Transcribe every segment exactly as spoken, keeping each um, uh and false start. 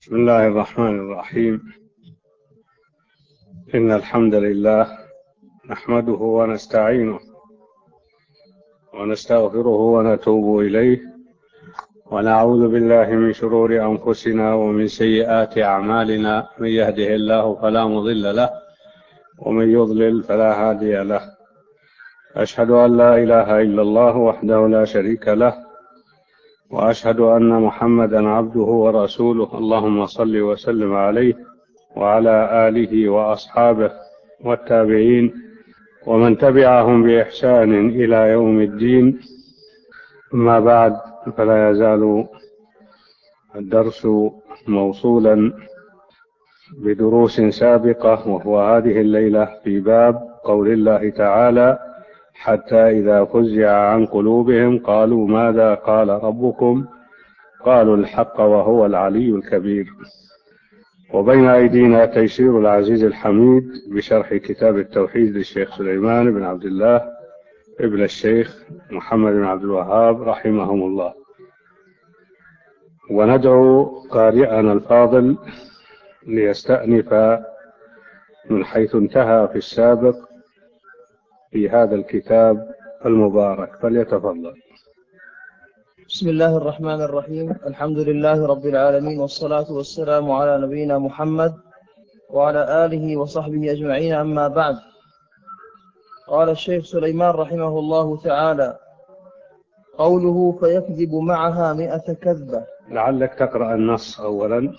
بسم الله الرحمن الرحيم. إن الحمد لله نحمده ونستعينه ونستغفره ونتوب إليه، ونعوذ بالله من شرور أنفسنا ومن سيئات أعمالنا. من يهده الله فلا مضل له، ومن يضلل فلا هادي له. أشهد أن لا إله إلا الله وحده لا شريك له، وأشهد أن محمدا عبده ورسوله. اللهم صل وسلم عليه وعلى آله وأصحابه والتابعين ومن تبعهم بإحسان إلى يوم الدين. أما بعد، فلا يزال الدرس موصولا بدروس سابقة، وهو هذه الليلة في باب قول الله تعالى: حتى إذا فزع عن قلوبهم قالوا ماذا قال ربكم قالوا الحق وهو العلي الكبير. وبين أيدينا تيسير العزيز الحميد بشرح كتاب التوحيد للشيخ سليمان بن عبد الله ابن الشيخ محمد بن عبد الوهاب رحمهم الله. وندعو قارئنا الفاضل ليستأنف من حيث انتهى في السابق في هذا الكتاب المبارك، فليتفضل. بسم الله الرحمن الرحيم. الحمد لله رب العالمين، والصلاة والسلام على نبينا محمد وعلى آله وصحبه أجمعين. أما بعد، قال الشيخ سليمان رحمه الله تعالى: قوله فيكذب معها مئة كذبة. لعلك تقرأ النص أولا.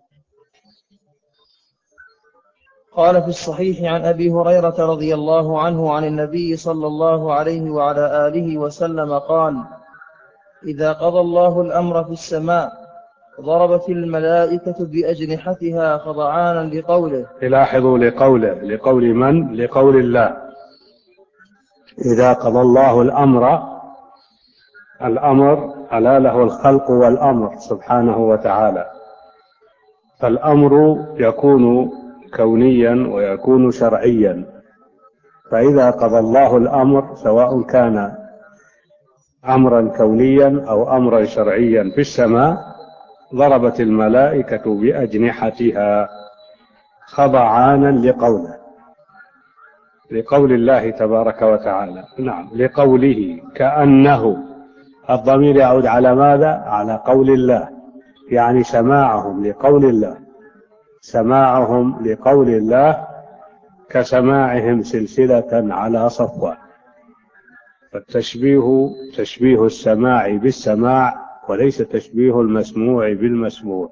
قال في الصحيح عن أبي هريرة رضي الله عنه عن النبي صلى الله عليه وعلى آله وسلم قال: إذا قضى الله الأمر في السماء ضربت الملائكة بأجنحتها خضعانا لقوله. لاحظوا لقوله، لقول من؟ لقول الله. إذا قضى الله الأمر، الأمر ألا له الخلق والأمر سبحانه وتعالى، فالأمر يكون كونيا ويكون شرعيا. فإذا قضى الله الأمر، سواء كان أمرا كونيا أو أمرا شرعيا في السماء، ضربت الملائكة بأجنحتها خضعانا لقوله، لقول الله تبارك وتعالى. نعم، لقوله، كأنه الضمير يعود على ماذا؟ على قول الله، يعني سماعهم لقول الله، سماعهم لقول الله كسماعهم سلسلة على صفوان. فالتشبيه تشبيه السماع بالسماع، وليس تشبيه المسموع بالمسموع،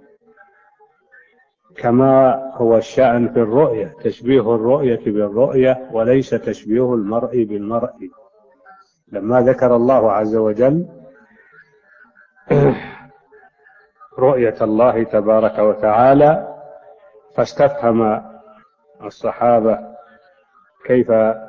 كما هو الشأن في الرؤية، تشبيه الرؤية بالرؤية وليس تشبيه المرء بالمرء. لما ذكر الله عز وجل رؤية الله تبارك وتعالى، فاستفهم الصحابة كيف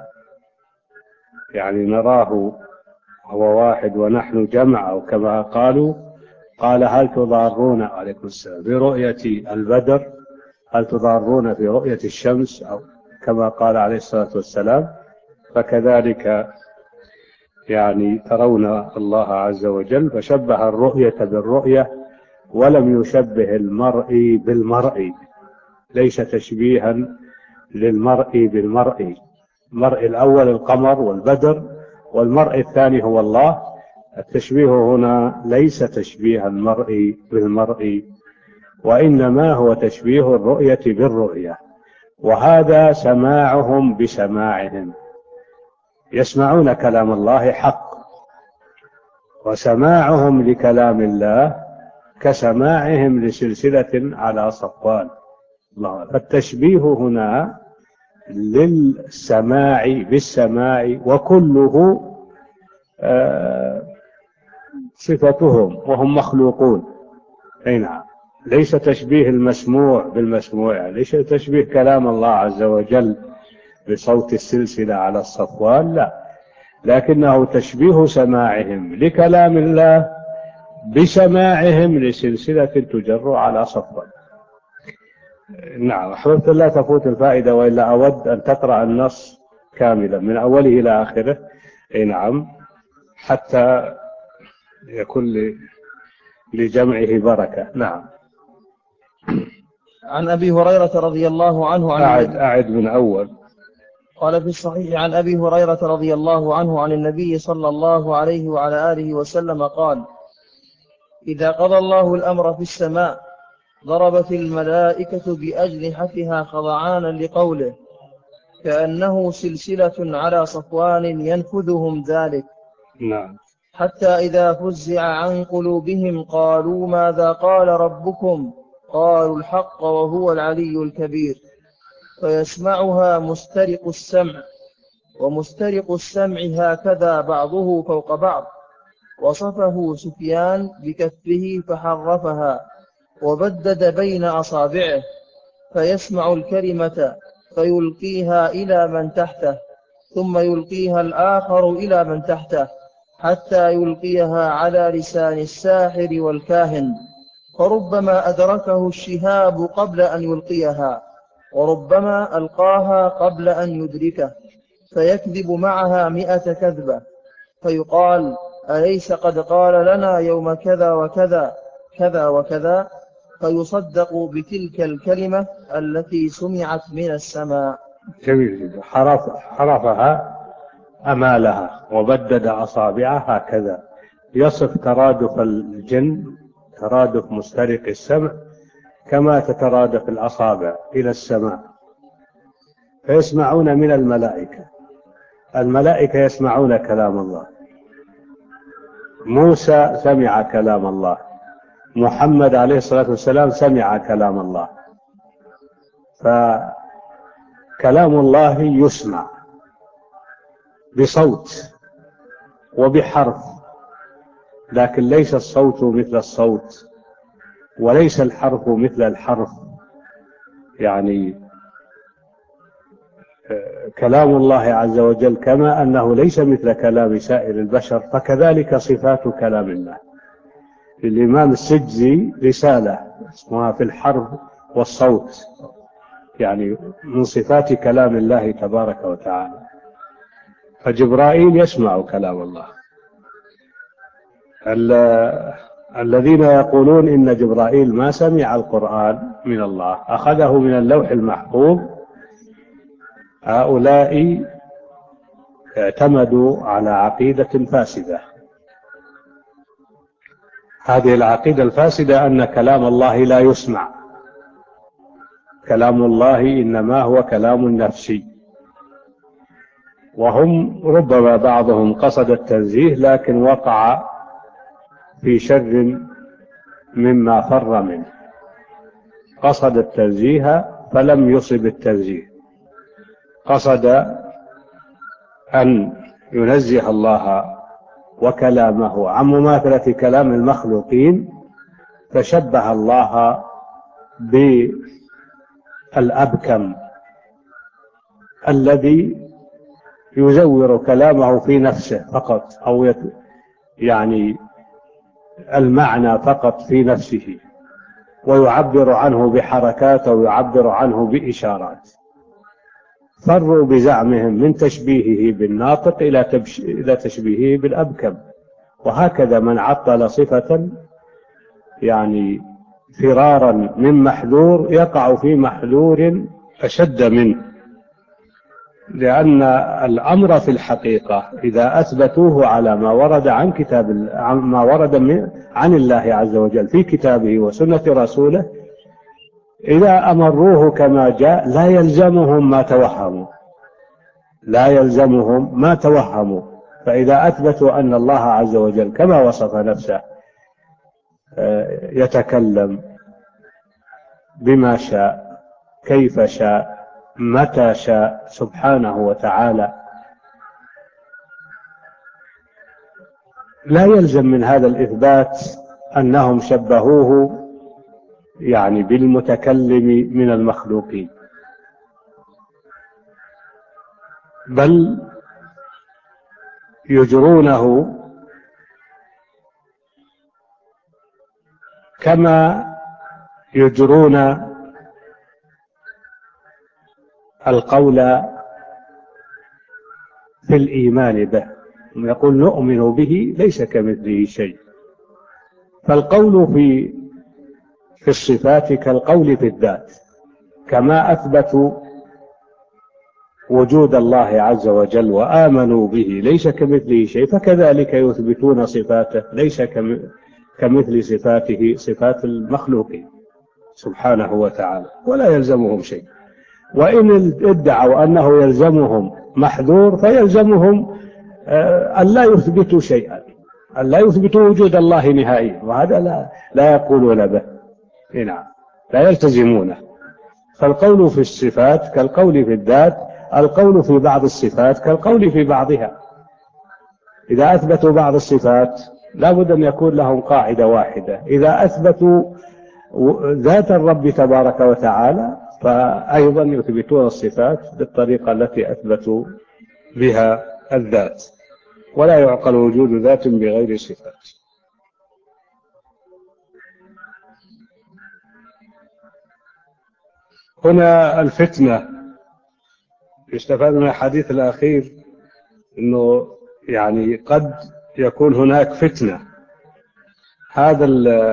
يعني نراه هو واحد ونحن جمع، أو كما قالوا، قال: هل تضارون عليكم السلام برؤية البدر؟ هل تضارون في رؤية الشمس؟ أو كما قال عليه الصلاة والسلام. فكذلك يعني ترون الله عز وجل، فشبه الرؤية بالرؤية ولم يشبه المرء بالمرء، ليس تشبيها للمرء بالمرء. المرء الأول القمر والبدر، والمرء الثاني هو الله. التشبيه هنا ليس تشبيه المرء بالمرء، وإنما هو تشبيه الرؤية بالرؤية. وهذا سماعهم بسماعهم، يسمعون كلام الله حق، وسماعهم لكلام الله كسماعهم لسلسلة على صفوان. فالتشبيه هنا للسماع بالسماع، وكله صفتهم وهم مخلوقون. أي نعم، ليس تشبيه المسموع بالمسموع، ليس تشبيه كلام الله عز وجل بصوت السلسلة على الصفوان، لا، لكنه تشبيه سماعهم لكلام الله بسماعهم لسلسلة تجر على صفوان. نعم، أحببت لا تفوت الفائدة، وإلا أود أن تقرأ النص كاملا من أوله إلى آخره. أي نعم، حتى يكون لجمعه بركة. نعم. عن أبي هريرة رضي الله عنه عن أعد النبي أعد من أول. قال في الصحيح عن أبي هريرة رضي الله عنه عن النبي صلى الله عليه وعلى آله وسلم قال: إذا قضى الله الأمر في السماء ضربت الملائكة بأجنحتها خضعانا لقوله، كأنه سلسلة على صفوان ينفذهم ذلك. نعم. حتى إذا فزع عن قلوبهم قالوا ماذا قال ربكم؟ قالوا الحق وهو العلي الكبير. فيسمعها مسترق السمع، ومسترق السمع هكذا بعضه فوق بعض. وصفه سفيان بكفه فحرفها وبدد بين أصابعه، فيسمع الكلمة فيلقيها إلى من تحته، ثم يلقيها الآخر إلى من تحته، حتى يلقيها على لسان الساحر والكاهن، فربما أدركه الشهاب قبل أن يلقيها، وربما ألقاها قبل أن يدركه، فيكذب معها مئة كذبة، فيقال: أليس قد قال لنا يوم كذا وكذا كذا وكذا؟ فيصدق بتلك الكلمة التي سمعت من السماء. جميل جدا. حرف حرفها أمالها وبدد أصابعها هكذا، يصف ترادف الجن، ترادف مسترق السمع كما تترادف الأصابع إلى السماء، فيسمعون من الملائكة. الملائكة يسمعون كلام الله، موسى سمع كلام الله، محمد عليه الصلاة والسلام سمع كلام الله. فكلام الله يسمع بصوت وبحرف، لكن ليس الصوت مثل الصوت، وليس الحرف مثل الحرف. يعني كلام الله عز وجل كما أنه ليس مثل كلام سائر البشر، فكذلك صفات كلام الله. الإمام السجزي رسالة اسمها في الحرف والصوت، يعني من صفات كلام الله تبارك وتعالى. فجبرائيل يسمع كلام الله. الذين يقولون إن جبرائيل ما سمع القرآن من الله، أخذه من اللوح المحفوظ، هؤلاء اعتمدوا على عقيدة فاسدة. هذه العقيدة الفاسدة أن كلام الله لا يسمع، كلام الله إنما هو كلام نفسي. وهم ربما بعضهم قصد التنزيه لكن وقع في شر مما فر منه، قصد التنزيه فلم يصب التنزيه، قصد أن ينزه الله وكلامه عن مماثلة كلام المخلوقين، فشبه الله بالأبكم الذي يزور كلامه في نفسه فقط، أو يعني المعنى فقط في نفسه، ويعبر عنه بحركات أو يعبر عنه بإشارات. فروا بزعمهم من تشبيهه بالناطق إلى تشبيهه بالأبكم. وهكذا من عطل صفة يعني فرارا من محذور يقع في محذور أشد منه، لأن الأمر في الحقيقة إذا أثبتوه على ما ورد عن كتاب ما ورد عن الله عز وجل في كتابه وسنة رسوله، إذا أمروه كما جاء لا يلزمهم ما توهموا، لا يلزمهم ما توهموا. فإذا أثبتوا أن الله عز وجل كما وصف نفسه يتكلم بما شاء كيف شاء متى شاء سبحانه وتعالى، لا يلزم من هذا الإثبات أنهم شبهوه يعني بالمتكلم من المخلوقين، بل يجرونه كما يجرون القول في الإيمان به، يقول نؤمن به ليس كمثله شيء. فالقول في في الصفات كالقول في الذات، كما أثبتوا وجود الله عز وجل وآمنوا به ليس كمثله شيء، فكذلك يثبتون صفاته ليس كمثل صفاته صفات المخلوقين سبحانه وتعالى، ولا يلزمهم شيء. وإن ادعوا أنه يلزمهم محذور فيلزمهم أن لا يثبتوا شيئا، أن لا يثبتوا وجود الله نهائيا، وهذا لا, لا يقولون به، نعم، لا يلتزمونه. فالقول في الصفات كالقول في الذات، القول في بعض الصفات كالقول في بعضها. إذا أثبتوا بعض الصفات لا بد أن يكون لهم قاعدة واحدة، إذا أثبتوا ذات الرب تبارك وتعالى فأيضا يثبتون الصفات بالطريقة التي أثبتوا بها الذات، ولا يعقل وجود ذات بغير صفات. هنا الفتنة يستفاد من الحديث الأخير أنه يعني قد يكون هناك فتنة. هذا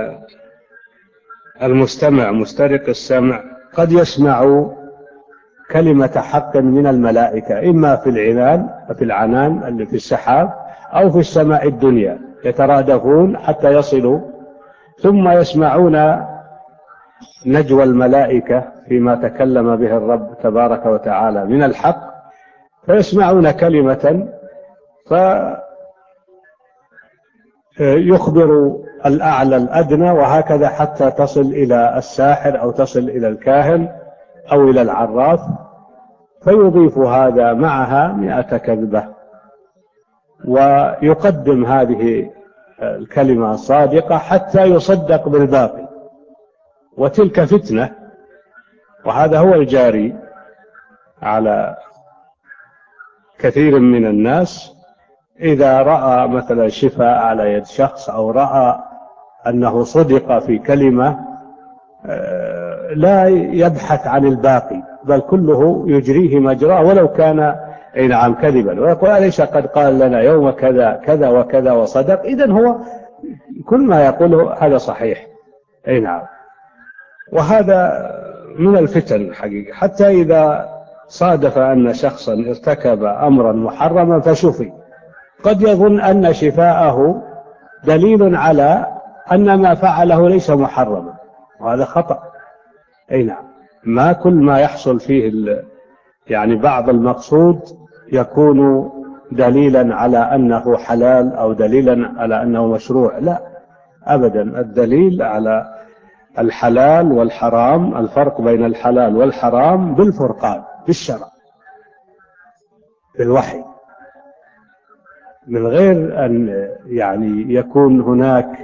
المستمع مسترق السمع قد يسمع كلمة حق من الملائكة، إما في العنان في العنان اللي في السحاب أو في السماء الدنيا، يترادفون حتى يصلوا، ثم يسمعون نجوى الملائكة فيما تكلم به الرب تبارك وتعالى من الحق، فيسمعون كلمة فيخبر الأعلى الأدنى، وهكذا حتى تصل إلى الساحر أو تصل إلى الكاهن أو إلى العراف، فيضيف هذا معها مئة كذبة، ويقدم هذه الكلمة الصادقة حتى يصدق بالباقي، وتلك فتنة. وهذا هو الجاري على كثير من الناس، إذا رأى مثلا شفاء على يد شخص أو رأى أنه صدق في كلمة لا يبحث عن الباقي، بل كله يجريه مجراه ولو كان أي نعم كذبا، ويقول أليس قد قال لنا يوم كذا كذا وكذا وصدق، إذن هو كل ما يقوله هذا صحيح، أي نعم. وهذا من الفتن حقيقة، حتى إذا صادف أن شخصا ارتكب أمرا محرما فشفي، قد يظن أن شفاءه دليل على أن ما فعله ليس محرما، وهذا خطأ، أي نعم. ما كل ما يحصل فيه يعني بعض المقصود يكون دليلا على أنه حلال أو دليلا على أنه مشروع، لا أبدا. الدليل على الحلال والحرام، الفرق بين الحلال والحرام بالفرقان بالشرع بالوحي، من غير أن يعني يكون هناك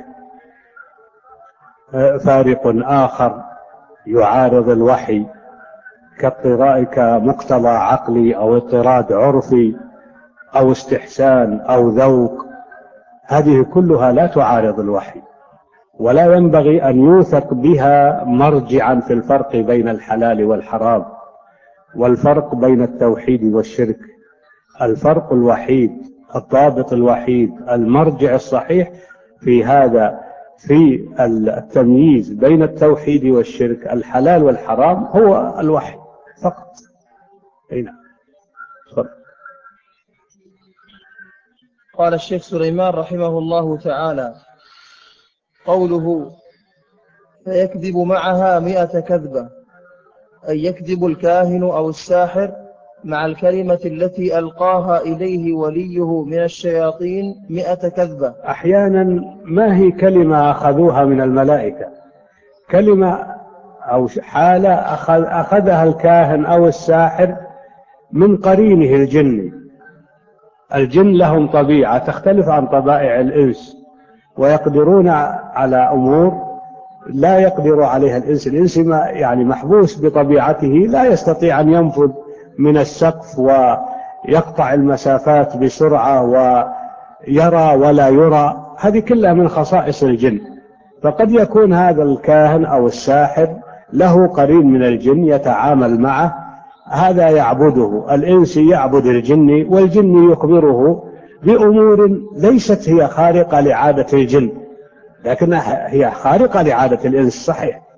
فارق آخر يعارض الوحي كمقتضى عقلي أو اضطراد عرفي أو استحسان أو ذوق، هذه كلها لا تعارض الوحي، ولا ينبغي أن يوثق بها مرجعا في الفرق بين الحلال والحرام والفرق بين التوحيد والشرك. الفرق الوحيد، الضابط الوحيد، المرجع الصحيح في هذا، في التمييز بين التوحيد والشرك، الحلال والحرام، هو الوحي فقط. هنا قال الشيخ سليمان رحمه الله تعالى: قوله فيكذب معها مئة كذبة، أي يكذب الكاهن أو الساحر مع الكلمة التي ألقاها إليه وليه من الشياطين مئة كذبة. أحيانا ما هي كلمة أخذوها من الملائكة، كلمة أو حالة أخذ أخذها الكاهن أو الساحر من قرينه الجني. الجن لهم طبيعة تختلف عن طبائع الإنس، ويقدرون على أمور لا يقدر عليها الإنس. الإنس يعني محبوس بطبيعته، لا يستطيع أن ينفذ من السقف ويقطع المسافات بسرعة ويرى ولا يرى، هذه كلها من خصائص الجن. فقد يكون هذا الكاهن أو الساحر له قرين من الجن يتعامل معه، هذا يعبده، الإنس يعبد الجن، والجن يخبره بأمور ليست هي خارقة لعادة الجن، لكنها هي خارقة لعادة الإنس صحيح،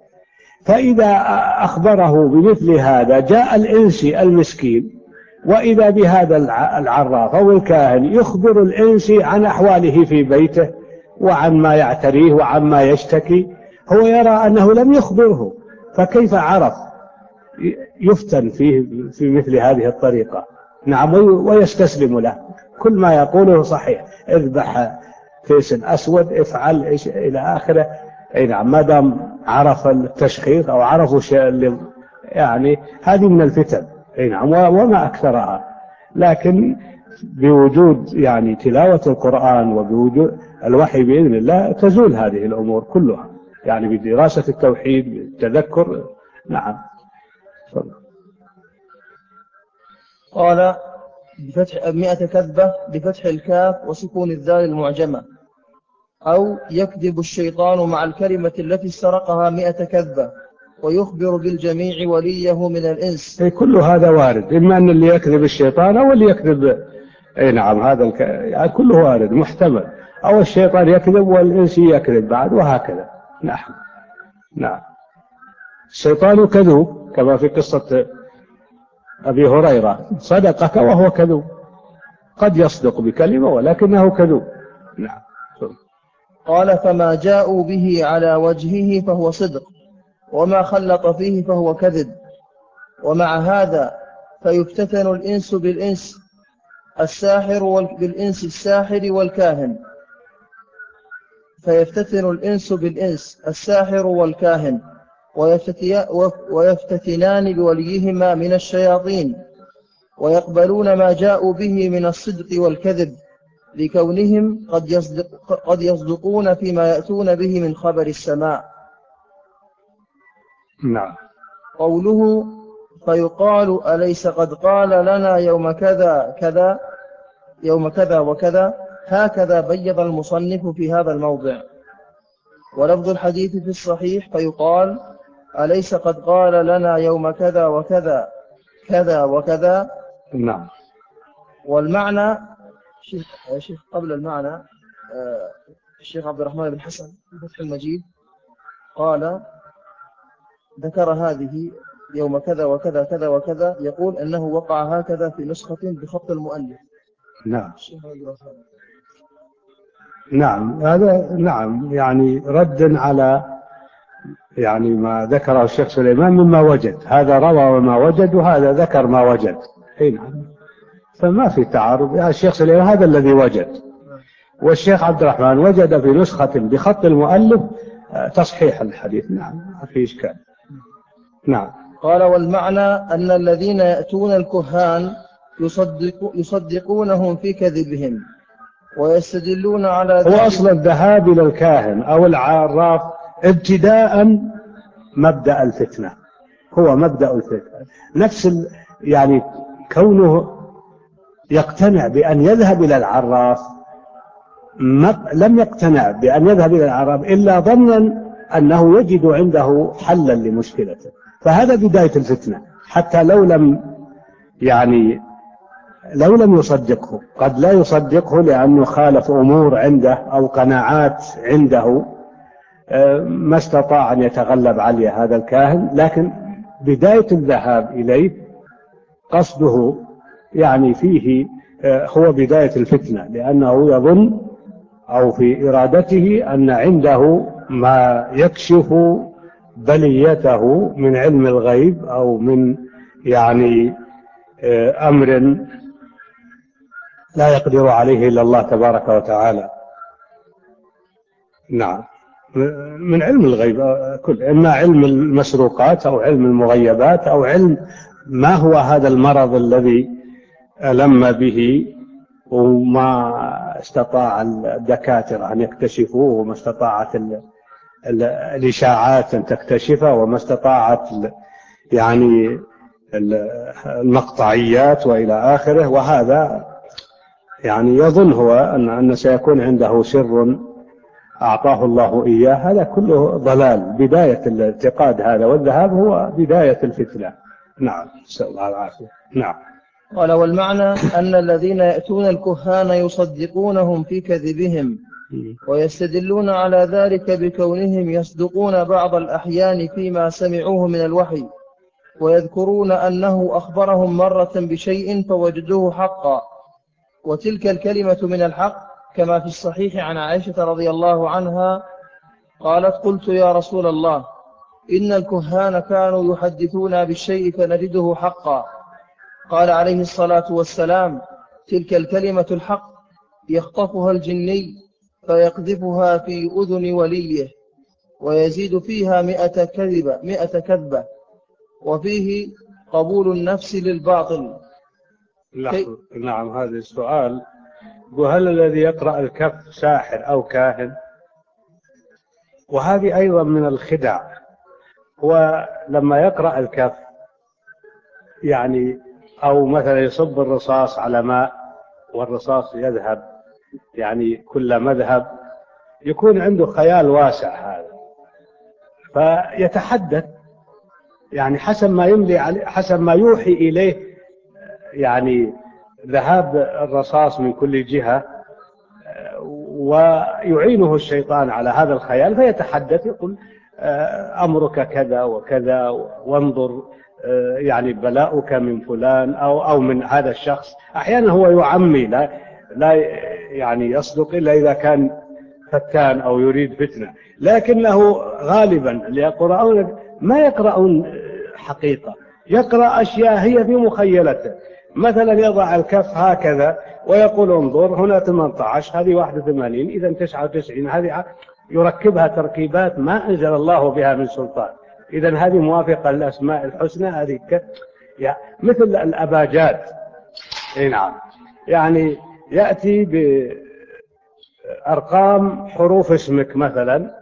فإذا أخبره بمثل هذا جاء الإنسي المسكين، وإذا بهذا العراف أو الكاهن يخبر الإنسي عن أحواله في بيته وعن ما يعتريه وعن ما يشتكي، هو يرى أنه لم يخبره، فكيف عرف؟ يفتن فيه في مثل هذه الطريقة. نعم، ويستسلم له، كل ما يقوله صحيح، اذبح فيس أسود، افعل إيش إلى آخره. أي نعم، ما دام عرف التشخيص أو عرفوا شيء، يعني هذه من الفتن. أي نعم، وما أكثرها. لكن بوجود يعني تلاوة القرآن وبوجود الوحي بإذن الله تزول هذه الأمور كلها، يعني بدراسة التوحيد بالتذكر. نعم. قال بفتح مئة كذبة بفتح الكاف وسكون الذال المعجمة، أو يكذب الشيطان مع الكلمة التي استرقها مئة كذبة ويخبر بالجميع وليه من الإنس. أي كل هذا وارد، إما أن اللي يكذب الشيطان أو اللي يكذب. أي نعم، هذا الك... يعني كله وارد محتمل، أو الشيطان يكذب والإنس يكذب بعد، وهكذا. نعم. نعم، الشيطان كذوب كما في قصة أبي هريرة، صدقك وهو كذوب، قد يصدق بكلمة ولكنه كذوب. نعم. قال فما جاءوا به على وجهه فهو صدق، وما خلط فيه فهو كذب. ومع هذا فيفتتن الإنس بالإنس الساحر وال... بالإنس الساحر والكاهن فيفتتن الإنس بالإنس الساحر والكاهن ويفتتي... ويفتتنان بوليهما من الشياطين، ويقبلون ما جاءوا به من الصدق والكذب، لكونهم قد, يصدق قد يصدقون فيما يأتون به من خبر السماء. نعم. قوله فيقال أليس قد قال لنا يوم كذا كذا يوم كذا وكذا، هكذا بيض المصنف في هذا الموضع. ولفظ الحديث في الصحيح فيقال أليس قد قال لنا يوم كذا وكذا كذا وكذا. نعم. والمعنى شيخ, شيخ قبل المعنى الشيخ عبد الرحمن بن حسن في فتح المجيد قال ذكر هذه يوم كذا وكذا كذا وكذا، يقول أنه وقع هكذا في نسخة بخط المؤلف. نعم. نعم، هذا نعم يعني رد على يعني ما ذكره الشيخ سليمان مما وجد، هذا روى ما وجد وهذا ذكر ما وجد. اي نعم، فما في تعارض. يا الشيخ سليمان هذا الذي وجد، والشيخ عبد الرحمن وجد في نسخة بخط المؤلف تصحيح الحديث. نعم، ما في إشكال. نعم. قال والمعنى أن الذين يأتون الكهان يصدق يصدقونهم في كذبهم ويستدلون على ذلك. هو أصل الذهاب إلى الكاهن أو العراف ابتداء مبدأ الفتنة، هو مبدأ الفتنة نفس ال... يعني كونه يقتنع بأن يذهب إلى العراف، لم يقتنع بأن يذهب إلى العراف إلا ظنا أنه يجد عنده حلا لمشكلته، فهذا بداية الفتنة. حتى لو لم يعني لو لم يصدقه، قد لا يصدقه لأنه خالف أمور عنده أو قناعات عنده ما استطاع أن يتغلب عليه هذا الكاهن، لكن بداية الذهاب إليه قصده يعني فيه هو بداية الفتنة، لأنه يظن أو في إرادته أن عنده ما يكشف بليته من علم الغيب أو من يعني أمر لا يقدر عليه إلا الله تبارك وتعالى. نعم، من علم الغيب كل، إما علم المسروقات أو علم المغيبات أو علم ما هو هذا المرض الذي ألم به وما استطاع الدكاترة أن يكتشفوه، وما استطاعت ال ال الإشاعات أن تكتشفه، وما استطاعت يعني المقطعيات وإلى آخره. وهذا يعني يظن هو أن أن سيكون عنده سر أعطاه الله إياه، هذا كله ضلال. بداية الاعتقاد هذا والذهاب هو بداية الفتنة. نعم، نسأل الله العافية. نعم. قال والمعنى أن الذين يأتون الكهان يصدقونهم في كذبهم ويستدلون على ذلك بكونهم يصدقون بعض الأحيان فيما سمعوه من الوحي، ويذكرون أنه أخبرهم مرة بشيء فوجدوه حقا، وتلك الكلمة من الحق، كما في الصحيح عن عائشة رضي الله عنها قالت: قلت يا رسول الله، إن الكهان كانوا يحدثون بالشيء فنجده حقا. قال عليه الصلاة والسلام: تلك الكلمة الحق يخطفها الجني فيقذفها في أذن وليه، ويزيد فيها مئة كذبة, مئة كذبة، وفيه قبول النفس للباطل. كي... نعم، هذا السؤال: وهل الذي يقرأ الكف ساحر أو كاهن؟ وهذه أيضا من الخدع. ولما يقرأ الكف يعني أو مثلا يصب الرصاص على ماء والرصاص يذهب، يعني كل مذهب، يكون عنده خيال واسع هذا، فيتحدث يعني حسب ما يملي عليه، حسب ما يوحي إليه، يعني ذهاب الرصاص من كل جهة، ويعينه الشيطان على هذا الخيال فيتحدث، يقول أمرك كذا وكذا، وانظر يعني بلاؤك من فلان أو أو من هذا الشخص. أحيانا هو يعمي، لا لا يعني يصدق إلا إذا كان فتان أو يريد فتنة، لكنه غالبا اللي يقرؤون ما يقرؤون حقيقة، يقرأ أشياء هي في مخيلته. مثلا يضع الكف هكذا ويقول: انظر هنا ثمانية عشر، هذه واحد وثمانين، إذا تسعة وتسعين، هذه يركبها تركيبات ما أنزل الله بها من سلطان. إذا هذه موافقة للأسماء الحسنى، هذه يعني مثل الأباجات. نعم، يعني يأتي بأرقام حروف اسمك مثلا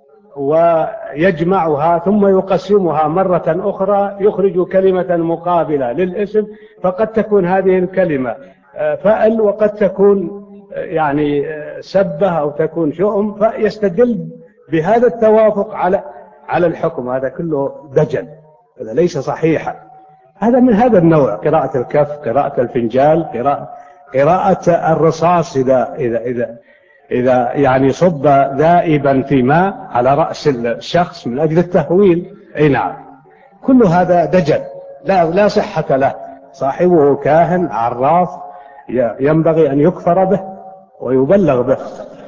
ويجمعها ثم يقسمها مرة أخرى، يخرج كلمة مقابلة للاسم، فقد تكون هذه الكلمة فأل، وقد تكون يعني سبة أو تكون شؤم، فيستدل بهذا التوافق على على الحكم. هذا كله دجل، هذا ليس صحيحا. هذا من هذا النوع: قراءة الكف، قراءة الفنجال، قراءة قراءة الرصاص إذا إذا إذا إذا يعني صب ذائبا في ماء على رأس الشخص من أجل التهويل. أي نعم، كل هذا دجل لا لا صحة له. صاحبه كاهن عراف، ينبغي أن يكفر به ويبلغ به.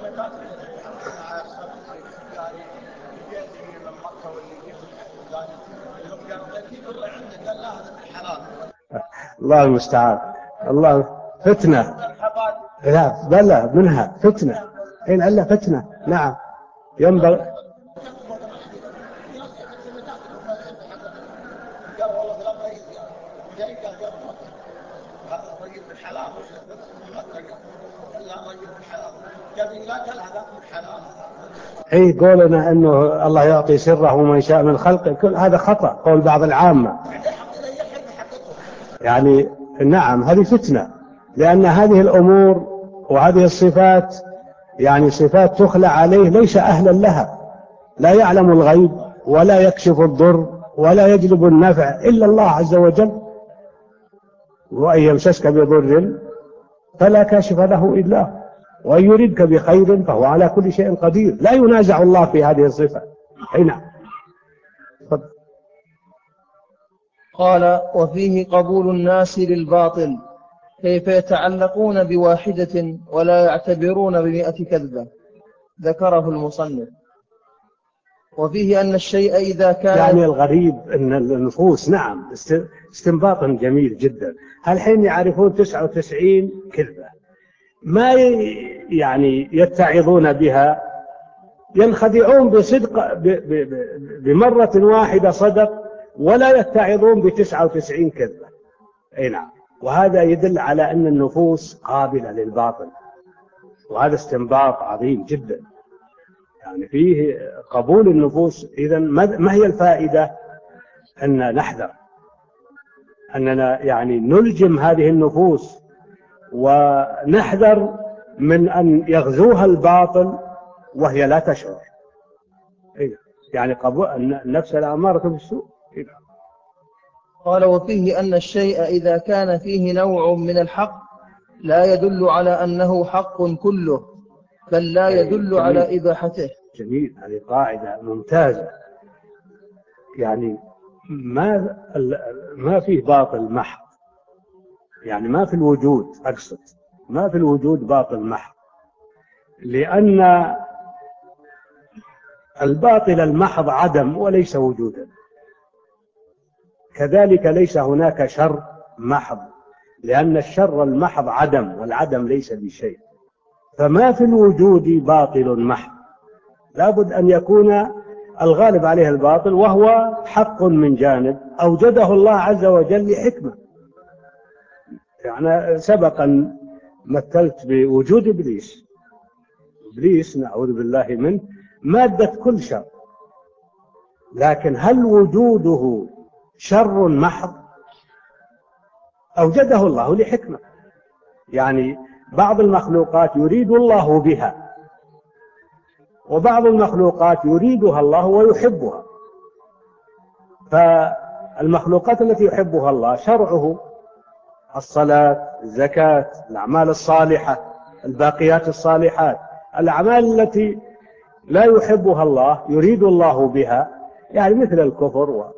الله المستعان. الله فتنة. لا بلى منها فتنة. حين ألا فتنة. نعم، ينبغي. اي قولنا انه الله يعطي سره من شاء من خلقه، كل هذا خطأ، قول بعض العامة. يعني نعم، هذه فتنة، لأن هذه الأمور وهذه الصفات يعني صفات تخلع عليه، ليس أهلا لها، لا يعلم الغيب ولا يكشف الضر ولا يجلب النفع إلا الله عز وجل. وأن يمسسك بضر فلا كاشف له إلا هو، وأن يردك بخير فهو على كل شيء قدير. لا ينازع الله في هذه الصفة. نعم. قال: وفيه قبول الناس للباطل، كيف يتعلقون بواحدة ولا يعتبرون بمئة كذبة. ذكره المصنف. وفيه أن الشيء إذا كان يعني الغريب أن النفوس، نعم، استنباط جميل جدا، هالحين يعرفون تسعة وتسعين كذبة، ما يعني يتعظون بها، ينخدعون بصدق بمرة واحدة صدق، ولا يتعظون بتسعة وتسعين كذبة. أي نعم، وهذا يدل على أن النفوس قابلة للباطل، وهذا استنباط عظيم جدا، يعني فيه قبول النفوس. إذن ما هي الفائدة؟ أن نحذر أننا يعني نلجم هذه النفوس، ونحذر من أن يغزوها الباطل وهي لا تشعر. يعني قبول النفس الأمارة بالسوء. قال: وفيه أن الشيء إذا كان فيه نوع من الحق لا يدل على أنه حق كله، بل لا يدل جميل على إباحته. جميل، هذه قاعدة ممتازة. يعني ما ما فيه باطل محض، يعني ما في الوجود، أقصد ما في الوجود باطل محض، لأن الباطل المحض عدم وليس وجودا، كذلك ليس هناك شر محض، لأن الشر المحض عدم، والعدم ليس بشيء. فما في الوجود باطل محض، لابد أن يكون الغالب عليه الباطل، وهو حق من جانب أوجده الله عز وجل لحكمة. يعني سبق أن مثلت بوجود إبليس. إبليس نعوذ بالله منه مادة كل شر، لكن هل وجوده شر محض؟ أوجده الله لحكمة. يعني بعض المخلوقات يريد الله بها، وبعض المخلوقات يريدها الله ويحبها. فالمخلوقات التي يحبها الله شرعه الصلاة، الزكاة، الأعمال الصالحة، الباقيات الصالحات. الأعمال التي لا يحبها الله يريد الله بها، يعني مثل الكفر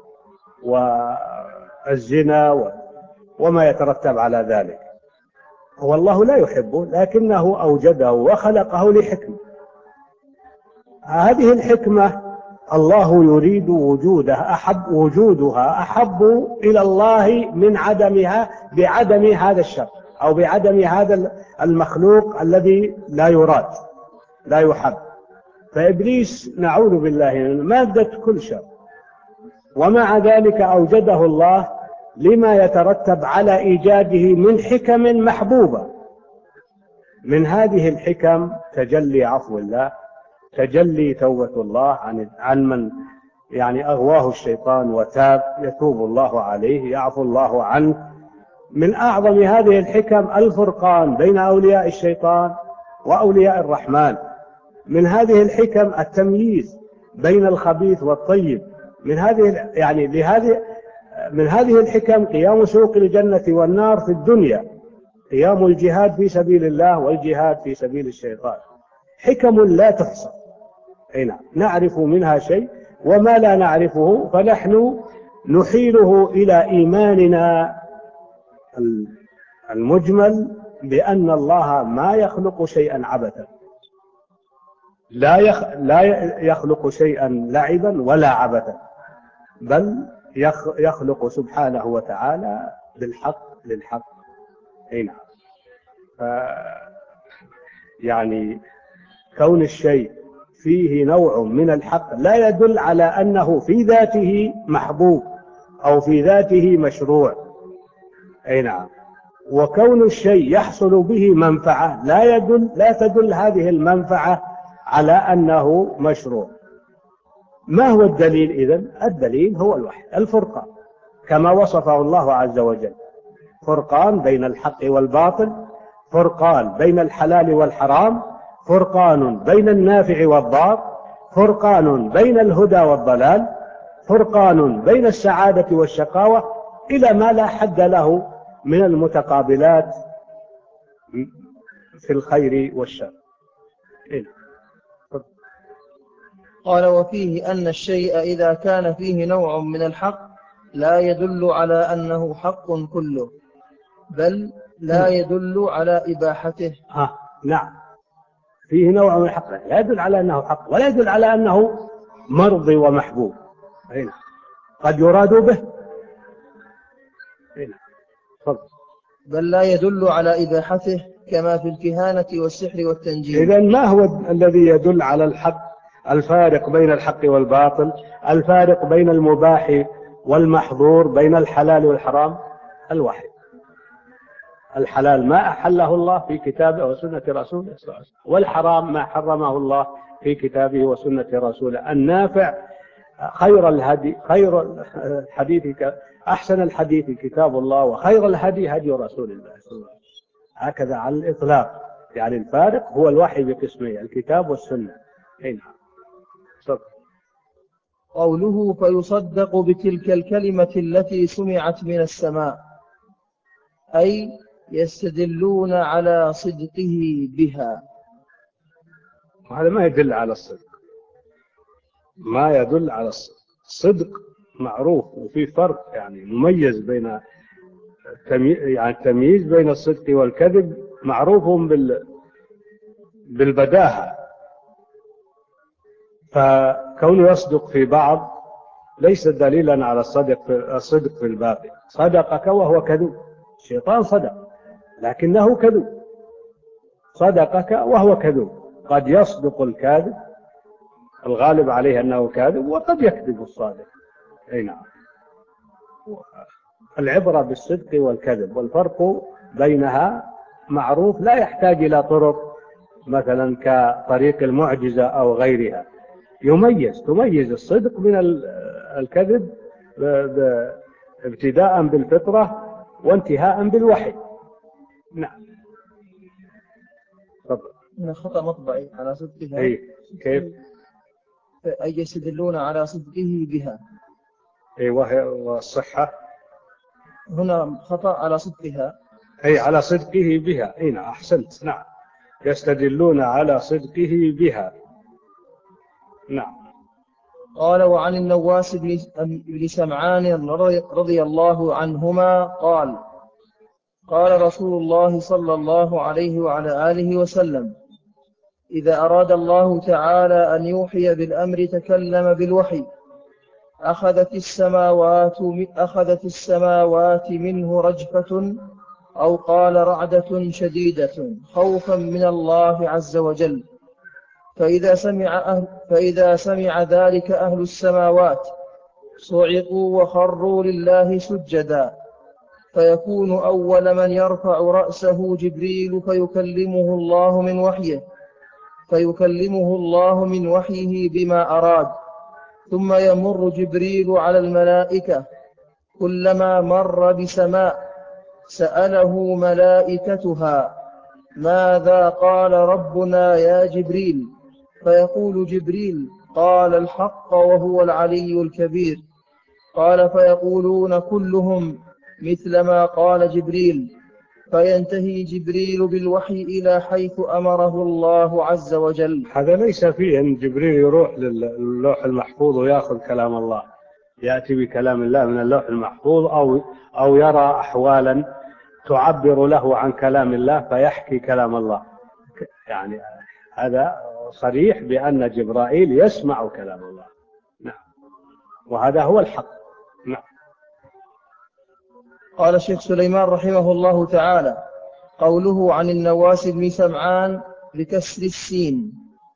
والزنا وما يترتب على ذلك، والله لا يحبه، لكنه أوجده وخلقه لحكمة. هذه الحكمة الله يريد وجودها، أحب وجودها أحب إلى الله من عدمها، بعدم هذا الشر أو بعدم هذا المخلوق الذي لا يراد لا يحب. فإبليس نعوذ بالله من مادة كل شر، ومع ذلك أوجده الله لما يترتب على إيجاده من حكم محبوبة. من هذه الحكم تجلي عفو الله، تجلي توبة الله عن عن من يعني أغواه الشيطان وتاب، يتوب الله عليه، يعفو الله عنه. من أعظم هذه الحكم الفرقان بين أولياء الشيطان وأولياء الرحمن. من هذه الحكم التمييز بين الخبيث والطيب. من هذه يعني لهذه من هذه الحكم قيام سوق الجنة والنار في الدنيا، قيام الجهاد في سبيل الله والجهاد في سبيل الشيطان. حكم لا تحصى. نعم، نعرف منها شيء، وما لا نعرفه فنحن نحيله إلى إيماننا المجمل بأن الله ما يخلق شيئا عبثا، لا يخ... لا يخلق شيئا لعبا ولا عبثا، بل يخ... يخلق سبحانه وتعالى بالحق للحق. نعم. ف... يعني كون الشيء فيه نوع من الحق لا يدل على أنه في ذاته محبوب أو في ذاته مشروع. أي نعم. وكون الشيء يحصل به منفعة لا يدل لا تدل هذه المنفعة على أنه مشروع. ما هو الدليل إذن؟ الدليل هو الوحي، الفرقان، كما وصفه الله عز وجل: فرقان بين الحق والباطل، فرقان بين الحلال والحرام، فرقان بين النافع والضار، فرقان بين الهدى والضلال، فرقان بين السعادة والشقاوة، إلى ما لا حد له من المتقابلات في الخير والشر. قال: وفيه أن الشيء إذا كان فيه نوع من الحق لا يدل على أنه حق كله، بل لا يدل على إباحته. ها نعم، فيه نوع من الحق لا يدل على أنه حق، ولا يدل على أنه مرضي ومحبوب. هنا قد يراد به. هنا فضل. بل لا يدل على إباحته، كما في الكهانة والسحر والتنجيم. إذن ما هو الذي يدل على الحق؟ الفارق بين الحق والباطل، الفارق بين المباح والمحظور، بين الحلال والحرام، الوحي. الحلال ما أحله الله في كتابه وسنة رسوله، والحرام ما حرمه الله في كتابه وسنة رسوله. النافع خير الهدي خير الحديث أحسن الحديث كتاب الله، وخير الهدي هدي رسول الله صلى الله عليه وسلم. هكذا على الإطلاق. يعني الفارق هو الوحي بقسميه، الكتاب والسنة. نعم. قوله: فيصدق بتلك الكلمة التي سمعت من السماء، أي يستدلون على صدقه بها. وهذا ما يدل على الصدق، ما يدل على الصدق. الصدق معروف، وفي فرق يعني مميز بين يعني التمييز بين الصدق والكذب معروف بال بالبداهة. فكونه يصدق في بعض ليس دليلا على الصدق في الصدق في الباقي. صدقك وهو كذوب، الشيطان صدق لكنه كذوب، صدقك وهو كذوب. قد يصدق الكاذب الغالب عليه أنه كاذب، وقد يكذب الصادق. أي نعم. العبرة بالصدق والكذب، والفرق بينها معروف لا يحتاج إلى طرق مثلا كطريق المعجزة أو غيرها. يميز تميز الصدق من الكذب ابتداء بالفطرة وانتهاء بالوحي. نعم. تفضل. من خطأ مطبعي على صدقها. أي كيف؟ أي يستدلون على صدقه بها. أي والصحة هنا خطأ على صدقها. أي على صدقه بها. أي نعم، أحسنت. نعم، يستدلون على صدقه بها. نعم. قال: وعن النواس بن سمعان رضي الله عنهما قال: قال رسول الله صلى الله عليه وعلى آله وسلم: إذا أراد الله تعالى أن يوحي بالأمر تكلم بالوحي، أخذت السماوات أخذت السماوات منه رجفة، أو قال رعدة شديدة، خوفا من الله عز وجل. فإذا سمع, أهل فإذا سمع ذلك أهل السماوات صعقوا وخروا لله سجدا، فيكون أول من يرفع رأسه جبريل فيكلمه الله من وحيه فيكلمه الله من وحيه بما أراد، ثم يمر جبريل على الملائكة، كلما مر بسماء سأله ملائكتها: ماذا قال ربنا يا جبريل؟ فيقول جبريل: قال الحق وهو العلي الكبير. قال: فيقولون كلهم مثل ما قال جبريل، فينتهي جبريل بالوحي إلى حيث أمره الله عز وجل. هذا ليس فيه أن جبريل يروح للوح المحفوظ ويأخذ كلام الله، يأتي بكلام الله من اللوح المحفوظ، أو أو يرى أحوالا تعبر له عن كلام الله فيحكي كلام الله. يعني هذا صريح بأن جبرائيل يسمع كلام الله. نعم، وهذا هو الحق. نعم. قال الشيخ سليمان رحمه الله تعالى: قوله عن النواس بن سمعان بكسر السين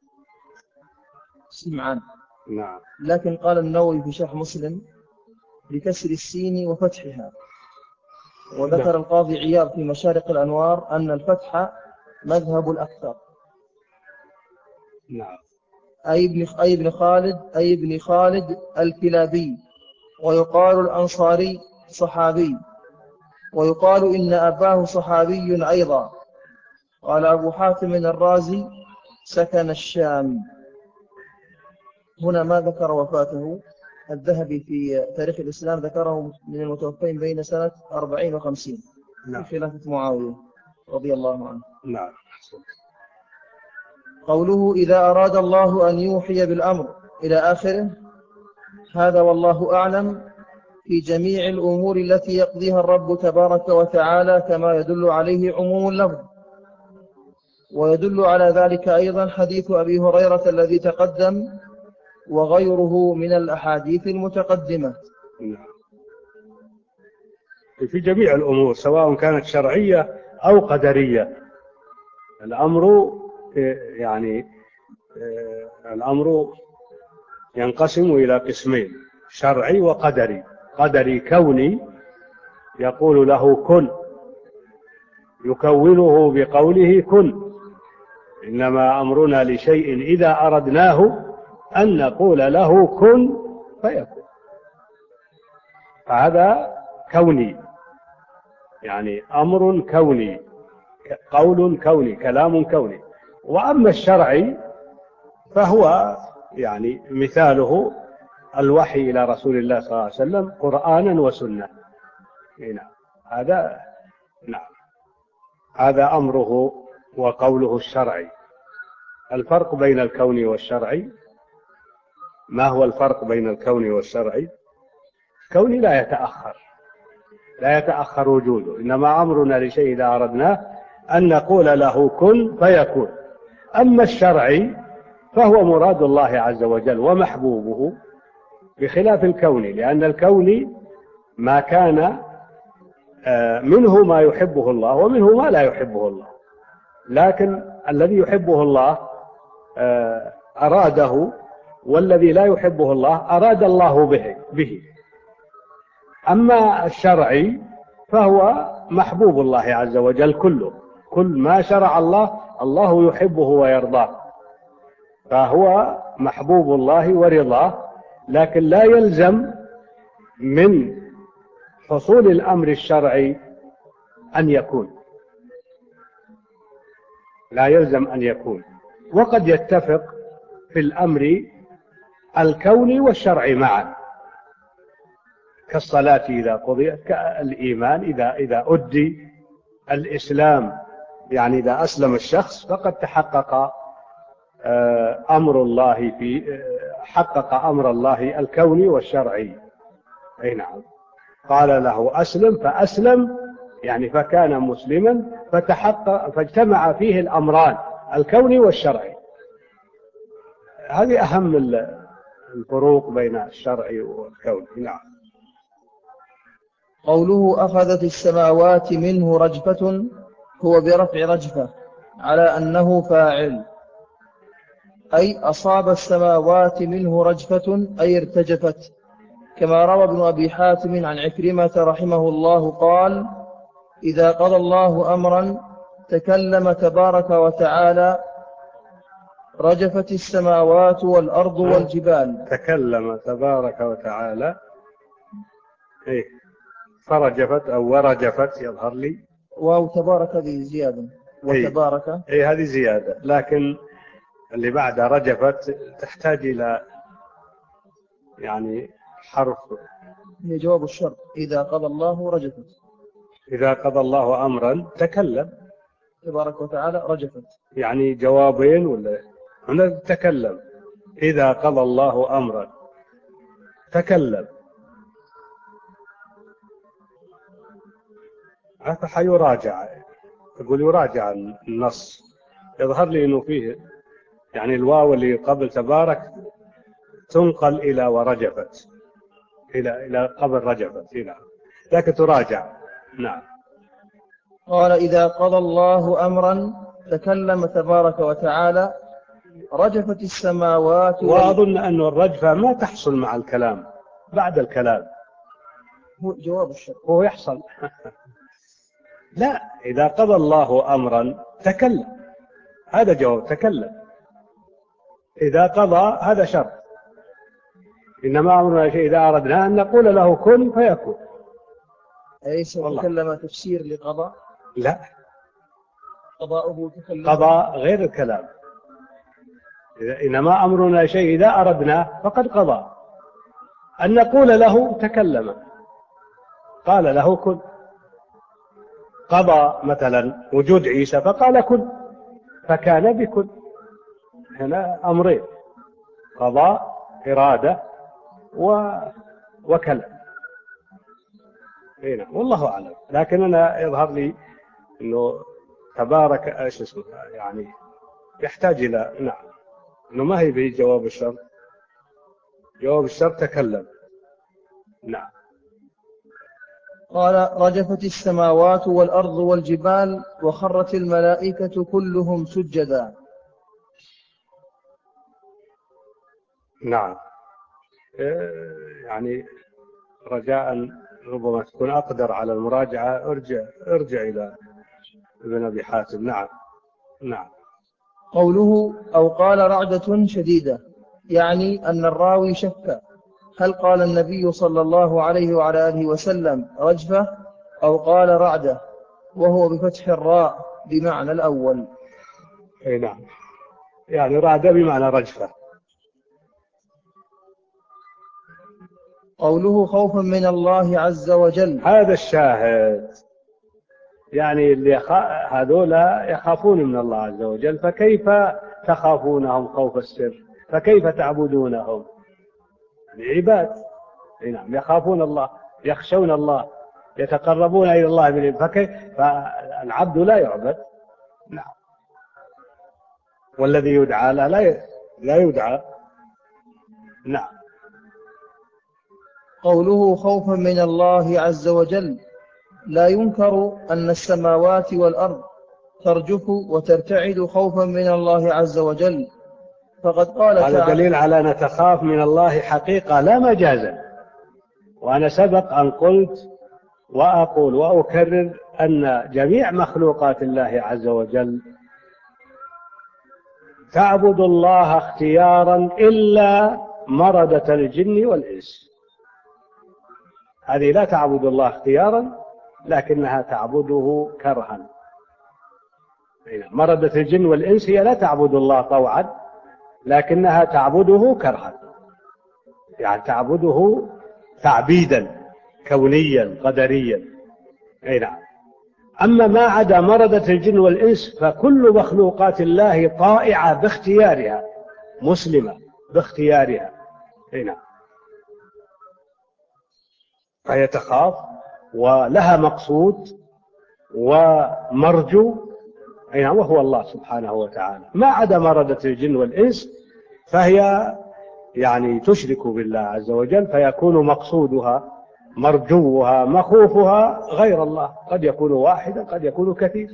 سمعان، نعم. لكن قال النووي في شرح مسلم بكسر السين وفتحها. وذكر نعم. القاضي عياض في مشارق الأنوار أن الفتح مذهب الأكثر. نعم. أي ابن أي ابن خالد أي ابن خالد الكلابي، ويقال الأنصاري صحابي، ويقال إن أباه صحابي أيضا. قال أبو حاتم الرازي: سكن الشام. هنا ما ذكر وفاته. الذهبي في تاريخ الإسلام ذكره من المتوفين بين سنة أربعين وخمسين في خلافة معاوية رضي الله عنه. نعم. قوله إذا أراد الله أن يوحي بالأمر إلى آخره، هذا والله أعلم في جميع الأمور التي يقضيها الرب تبارك وتعالى، كما يدل عليه عموم اللفظ. ويدل على ذلك أيضا حديث أبي هريرة الذي تقدم وغيره من الأحاديث المتقدمة. في جميع الأمور سواء كانت شرعية أو قدرية. الأمر يعني الأمر ينقسم إلى قسمين: شرعي وقدري. قدري كوني يقول له كن، يكونه بقوله كن. إنما أمرنا لشيء إذا أردناه أن نقول له كن فيكون. فهذا كوني، يعني أمر كوني، قول كوني، كلام كوني. وأما الشرعي فهو يعني مثاله الوحي إلى رسول الله صلى الله عليه وسلم قرآنا وسنة. نعم. هذا نعم هذا أمره وقوله الشرعي. الفرق بين الكوني والشرعي. ما هو الفرق بين الكوني والشرعي؟ الكوني لا يتأخر، لا يتأخر وجوده، إنما أمرنا لشيء إذا أردناه أن نقول له كن فيكون. أما الشرعي فهو مراد الله عز وجل ومحبوبه، بخلاف الكوني، لأن الكوني ما كان منه ما يحبه الله ومنه ما لا يحبه الله، لكن الذي يحبه الله أراده، والذي لا يحبه الله أراد الله به, به. أما الشرعي فهو محبوب الله عز وجل كله، كل ما شرع الله الله يحبه ويرضاه، فهو محبوب الله ورضاه. لكن لا يلزم من حصول الأمر الشرعي أن يكون، لا يلزم أن يكون، وقد يتفق في الأمر الكوني والشرعي معا، كالصلاة إذا قضيت، كالإيمان إذا إذا أدي، الإسلام يعني إذا أسلم الشخص فقد تحقق أمر الله، في حقق أمر الله الكوني والشرعي. أي نعم، قال له أسلم فأسلم، يعني فكان مسلما، فتحقق فاجتمع فيه الأمران الكوني والشرعي. هذه أهم الفروق بين الشرعي والكوني. نعم. قوله أخذت السماوات منه رجفة هو برفع رجفة على أنه فاعل، أي أصاب السماوات منه رجفة أي ارتجفت، كما روى ابن أبي حاتم عن عكرمة رحمه الله قال: إذا قضى الله أمرا تكلم تبارك وتعالى رجفت السماوات والأرض والجبال. تكلم تبارك وتعالى، إيه، فرجفت أو ورجفت، يظهر لي واو تبارك هذه زيادة، وتبارك إيه, إيه هذه زيادة، لكن اللي بعد رجفت تحتاج إلى يعني حرف، هي جواب الشرط. إذا قضى الله رجفت، إذا قضى الله أمرا تكلم تبارك وتعالى رجفت، يعني جوابين ولا هنا تكلم. إذا قضى الله أمرا تكلم، هذا حيراجع، يقول يراجع النص. يظهر لي أنه فيه يعني الواو اللي قبل تبارك تنقل إلى ورجفت، إلى إلى قبل رجفت، إلى لكن تراجع. نعم. قال: إذا قضى الله أمرا تكلم تبارك وتعالى رجفت السماوات وال... وأظن أن الرجفة ما تحصل مع الكلام، بعد الكلام هو جواب الشرط، هو يحصل. لا، إذا قضى الله أمرا تكلم، هذا جواب تكلم. إذا قضى هذا شرط، إنما أمرنا شيء إذا أردنا أن نقول له كن فيكون. أليس تكلم تفسير لقضى؟ لا، قضاؤه تكلم، قضى غير الكلام. إنما أمرنا شيء إذا أردنا فقد قضى، أن نقول له تكلم، قال له كن. قضى مثلا وجود عيسى فقال كن، فكان بكن. هنا أمرين: قضى إرادة و... وكلام. هنا والله أعلم، لكن أنا يظهر لي أنه تبارك ايش اسمه يعني يحتاج إلى نعم، أنه ما هي به جواب الشرط. جواب الشرط تكلم. نعم. قال: رجفت السماوات والأرض والجبال وخرت الملائكة كلهم سجدا. نعم، يعني رجاء ربما تكون أقدر على المراجعة، ارجع ارجع إلى ابن أبي حاتم. نعم. نعم. قوله أو قال رعدة شديدة، يعني أن الراوي شك هل قال النبي صلى الله عليه وعلى آله وسلم رجفة أو قال رعدة، وهو بفتح الراء بمعنى الأول. أي نعم، يعني رعدة بمعنى رجفة. قوله خوفا من الله عز وجل، هذا الشاهد، يعني اللي هذولا يخافون من الله عز وجل، فكيف تخافونهم خوف السر؟ فكيف تعبدونهم؟ العباد نعم يخافون الله، يخشون الله، يتقربون إلى الله بالعباد، فكيف فالعبد لا يعبد؟ نعم. والذي يدعى لا لا يدعى. نعم. قوله خوفا من الله عز وجل، لا ينكر أن السماوات والأرض ترجف وترتعد خوفا من الله عز وجل، فقد قال هذا تعالى: دليل على أن تخاف من الله حقيقة لا مجازا. وأنا سبق أن قلت وأقول وأكرر أن جميع مخلوقات الله عز وجل تعبد الله اختيارا إلا مردة الجن والإنس. هذه لا تعبد الله اختيارا لكنها تعبده كرها. مردة الجن والإنس هي لا تعبد الله طوعا لكنها تعبده كرها، يعني تعبده تعبيدا كونيا قدريا. أي نعم. أما ما عدا مردة الجن والإنس فكل مخلوقات الله طائعة باختيارها، مسلمة باختيارها. أي نعم. فهي تخاف ولها مقصود ومرجو، أي نعم، وهو الله سبحانه وتعالى. ما عدا مردة الجن والإنس فهي يعني تشرك بالله عز وجل، فيكون مقصودها مرجوها مخوفها غير الله، قد يكون واحدا قد يكون كثير.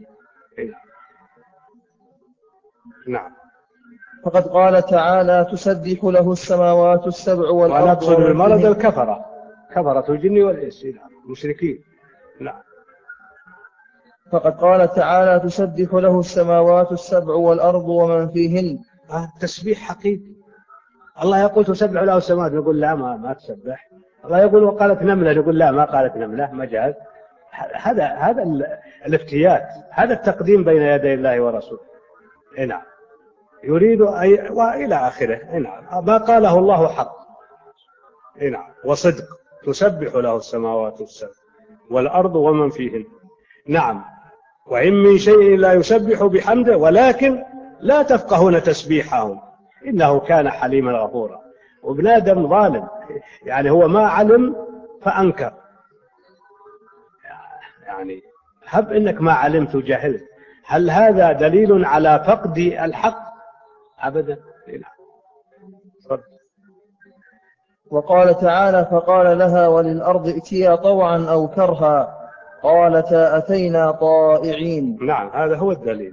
نعم. فقد قال تعالى: تسبح له السماوات السبع والأرض. ونقصد بالمرض الكفرة، كفرة الجن والإنس مشركين. نعم. فقد قال تعالى: تسبح له السماوات السبع والأرض ومن فيهن. آه تسبيح حقيقي. الله يقول تسبح له السماوات، نقول لا ما ما تسبح. الله يقول وقالت نملة، نقول لا ما قالت نملة، مجاز. هذا هذا الافتيات، هذا التقديم بين يدي الله ورسوله. نعم. يريد أي وإلى آخره. نعم. ما قاله الله حق. نعم. وصدق. تسبح له السماوات السبع والأرض ومن فيهن. نعم. وإن من شيء لا يسبح بحمده ولكن لا تفقهون تسبيحهم إنه كان حليما غفورا. وابن آدم ظالم، يعني هو ما علم فأنكر. يعني هب إنك ما علمت وجهلت، هل هذا دليل على فقد الحق؟ أبدا. وقال تعالى: فقال لها وللأرض ائتيا طوعا أو كرها قالتا أتينا طائعين. نعم هذا هو الدليل.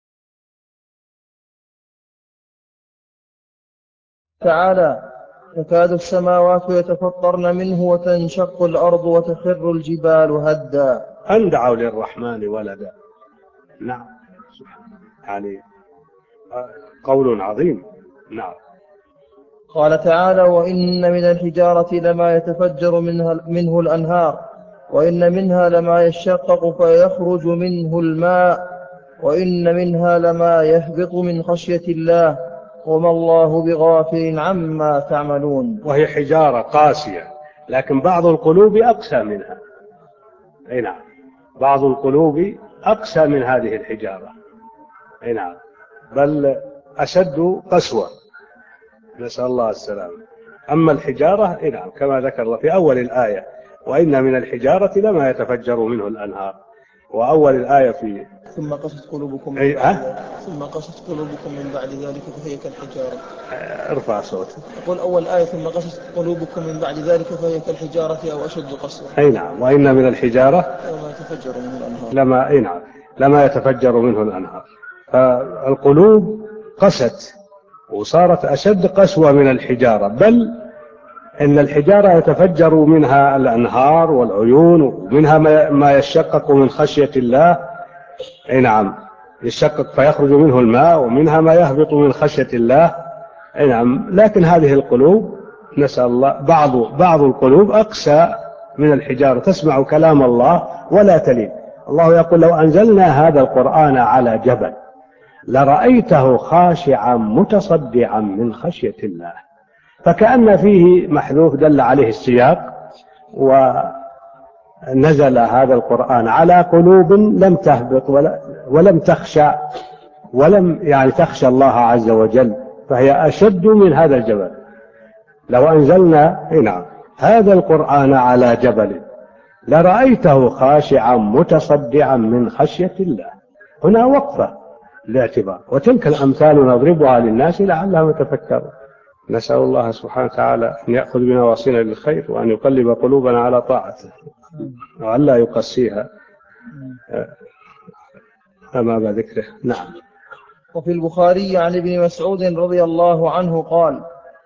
تعالى: تكاد السماوات يتفطرن منه وتنشق الأرض وتخر الجبال هدا أن دعوا للرحمن ولدا. نعم. يعني قول عظيم. نعم. قال تعالى: وإن من الحجارة لما يتفجر منها منه الأنهار وإن منها لما يشقق فيخرج منه الماء وإن منها لما يهبط من خشية الله وما الله بغافل عما تعملون. وهي حجارة قاسية، لكن بعض القلوب أقسى منها. أي نعم. بعض القلوب أقسى من هذه الحجارة. أي نعم. بل أشد قسوة، نسأل الله السلامة. أما الحجارة أي نعم كما ذكر الله في أول الآية: وإن من الحجارة لما يتفجر منه الأنهار. وأول الآية في ثم قست قلوبكم من أي بعد أه؟ ذلك ثم قست قلوبكم من بعد ذلك فهي كالحجارة. ارفع صوتك. يقول أول آية: ثم قست قلوبكم من بعد ذلك فهي كالحجارة أو أشد قسوة. أي نعم. وإن من الحجارة لما يتفجر منه الأنهار. لما أي نعم لما يتفجر منه الأنهار. فالقلوب قست وصارت أشد قسوة من الحجارة، بل إن الحجارة يتفجر منها الأنهار والعيون، ومنها ما يشقق من خشية الله. أي نعم. يشقق فيخرج منه الماء، ومنها ما يهبط من خشية الله. أي نعم. لكن هذه القلوب نسأل الله بعض بعض القلوب أقسى من الحجارة، تسمع كلام الله ولا تلين. الله يقول: لو أنزلنا هذا القرآن على جبل لرأيته خاشعا متصدعا من خشية الله. فكأن فيه محذوف دل عليه السياق، نزل هذا القرآن على قلوب لم تهبط ولا ولم تخشى ولم يعني تخشى الله عز وجل، فهي أشد من هذا الجبل. لو أنزلنا نعم هذا القرآن على جبل لرأيته خاشعا متصدعا من خشية الله. هنا وقفة لاعتبار، وتلك الأمثال نضربها للناس لعلهم يتفكرون. نسأل الله سبحانه وتعالى أن يأخذ بنا وصينا للخير، وأن يقلب قلوبنا على طاعته، وأن لا يقسيها أمام ذكره. نعم. وفي البخاري عن ابن مسعود رضي الله عنه قال: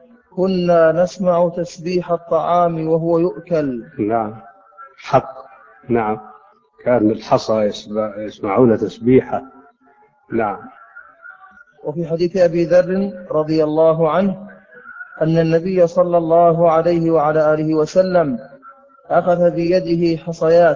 كنا نسمع تسبيح الطعام وهو يؤكل. نعم حق. نعم كان الحصى يسمعون تسبيحه. نعم. وفي حديث أبي ذر رضي الله عنه أن النبي صلى الله عليه وعلى آله وسلم أخذ بيده حصيات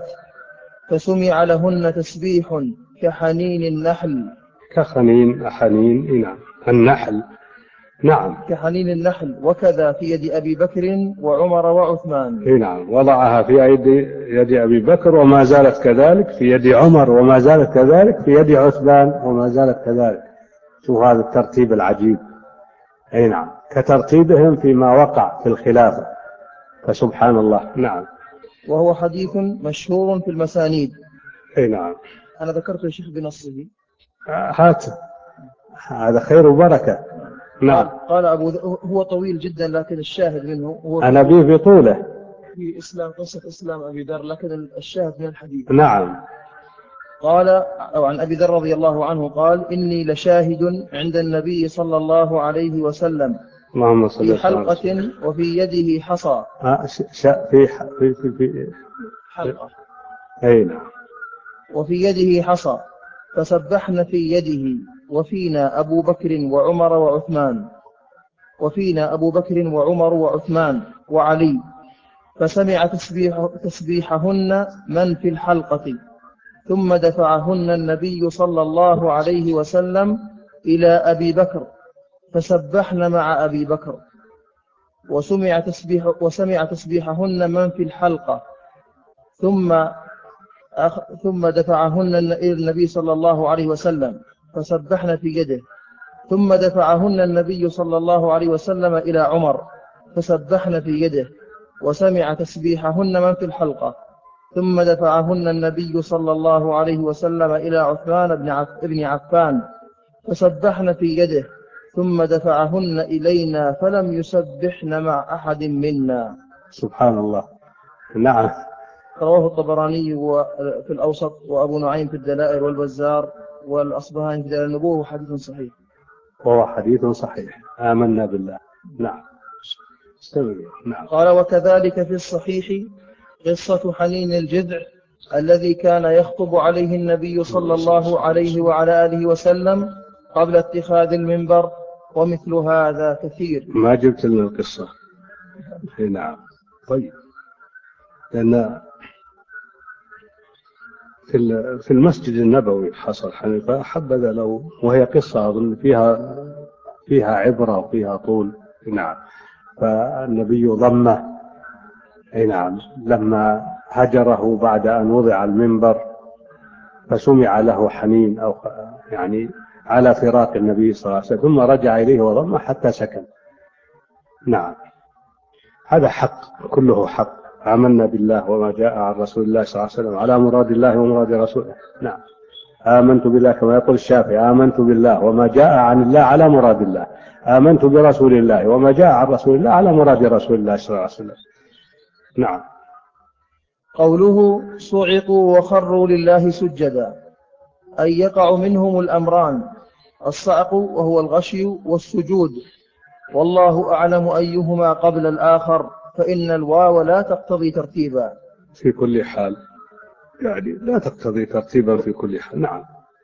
فسمع لهن تسبيح كحنين النحل. كحنين حنين نعم النحل. نعم كحنين النحل. وكذا في يد أبي بكر وعمر وعثمان. نعم وضعها في يد يد أبي بكر وما زالت كذلك، في يد عمر وما زالت كذلك، في يد عثمان وما زالت كذلك. شوف هذا الترتيب العجيب. أي نعم كترتيبهم فيما وقع في الخلافة، فسبحان الله. نعم. وهو حديث مشهور في المسانيد. أي نعم. أنا ذكرت يا شيخ بنصه. هات هذا خير وبركة. نعم. قال, قال أبو ذ... هو طويل جدا، لكن الشاهد منه هو أنا به بطوله في إسلام قصة إسلام أبي ذر، لكن الشاهد من الحديث. نعم. قال أو عن أبي ذر رضي الله عنه قال: إني لشاهد عند النبي صلى الله عليه وسلم اللهم صل في حلقة وفي يده حصى. آه ش... في في في, في... حلقة. أي نعم. وفي يده حصى فسبحن في يده، وفينا أبو بكر وعمر وعثمان وفينا أبو بكر وعمر وعثمان وعلي، فسمع تسبيح تسبيحهن من في الحلقة، ثم دفعهن النبي صلى الله عليه وسلم إلى أبي بكر فسبحن مع أبي بكر، وسمع تسبيح وسمع تسبيحهن من في الحلقة، ثم أخ ثم دفعهن إلى النبي صلى الله عليه وسلم فسبحن في يده، ثم دفعهن النبي صلى الله عليه وسلم إلى عمر فسبحن في يده، وسمع تسبيحهن من في الحلقة، ثم دفعهن النبي صلى الله عليه وسلم إلى عثمان بن عفان فسبحن في يده، ثم دفعهن إلينا فلم يسبحن مع أحد منا. سبحان الله. نعم. رواه الطبراني في الأوسط، وأبو نعيم في الدلائل، والبزار والأصبهاني في دلائل النبوة، وحديث صحيح. وهو حديث صحيح. آمنا بالله. نعم. نعم. قال: وكذلك في الصحيح قصة حنين الجذع الذي كان يخطب عليه النبي صلى الله عليه وعلى آله وسلم قبل اتخاذ المنبر، ومثل هذا كثير. ما جبت لنا القصة. نعم. طيب. لأن في المسجد النبوي حصل حنيفة حبذا لو، وهي قصة أظن فيها فيها عبرة وفيها طول. نعم. فالنبي ضمه. أي نعم لما هجره بعد أن وضع المنبر فسمع له حنين أو يعني على فراق النبي صلى الله عليه وسلم، ثم رجع إليه وضمه حتى سكن. نعم. هذا حق، كله حق. آمنا بالله وما جاء عن رسول الله صلى الله عليه وسلم على مراد الله ومراد رسوله. نعم. آمنت بالله كما يقول الشافعي: آمنت بالله وما جاء عن الله على مراد الله، آمنت برسول الله وما جاء عن رسول الله على مراد رسول الله صلى الله عليه وسلم. نعم. قوله: صعقوا وخروا لله سجدا، أي يقع منهم الأمران: الصعق وهو الغشي، والسجود، والله أعلم أيهما قبل الآخر، فإن الواو لا تقتضي ترتيبا في كل حال، يعني لا تقتضي ترتيبا في كل حال. نعم.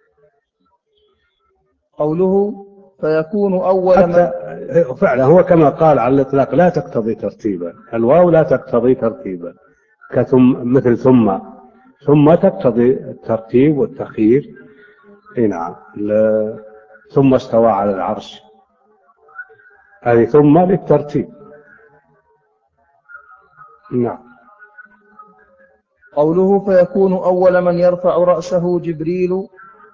قوله: فيكون أول ما فعلا هو كما قال على الإطلاق لا تقتضي ترتيبا، الواو لا تقتضي ترتيبا كثم مثل ثم ثم تقتضي الترتيب والتخيير. نعم. ثم استوى على العرش، هذه ثم للترتيب. نعم. قوله فيكون أول من يرفع رأسه جبريل،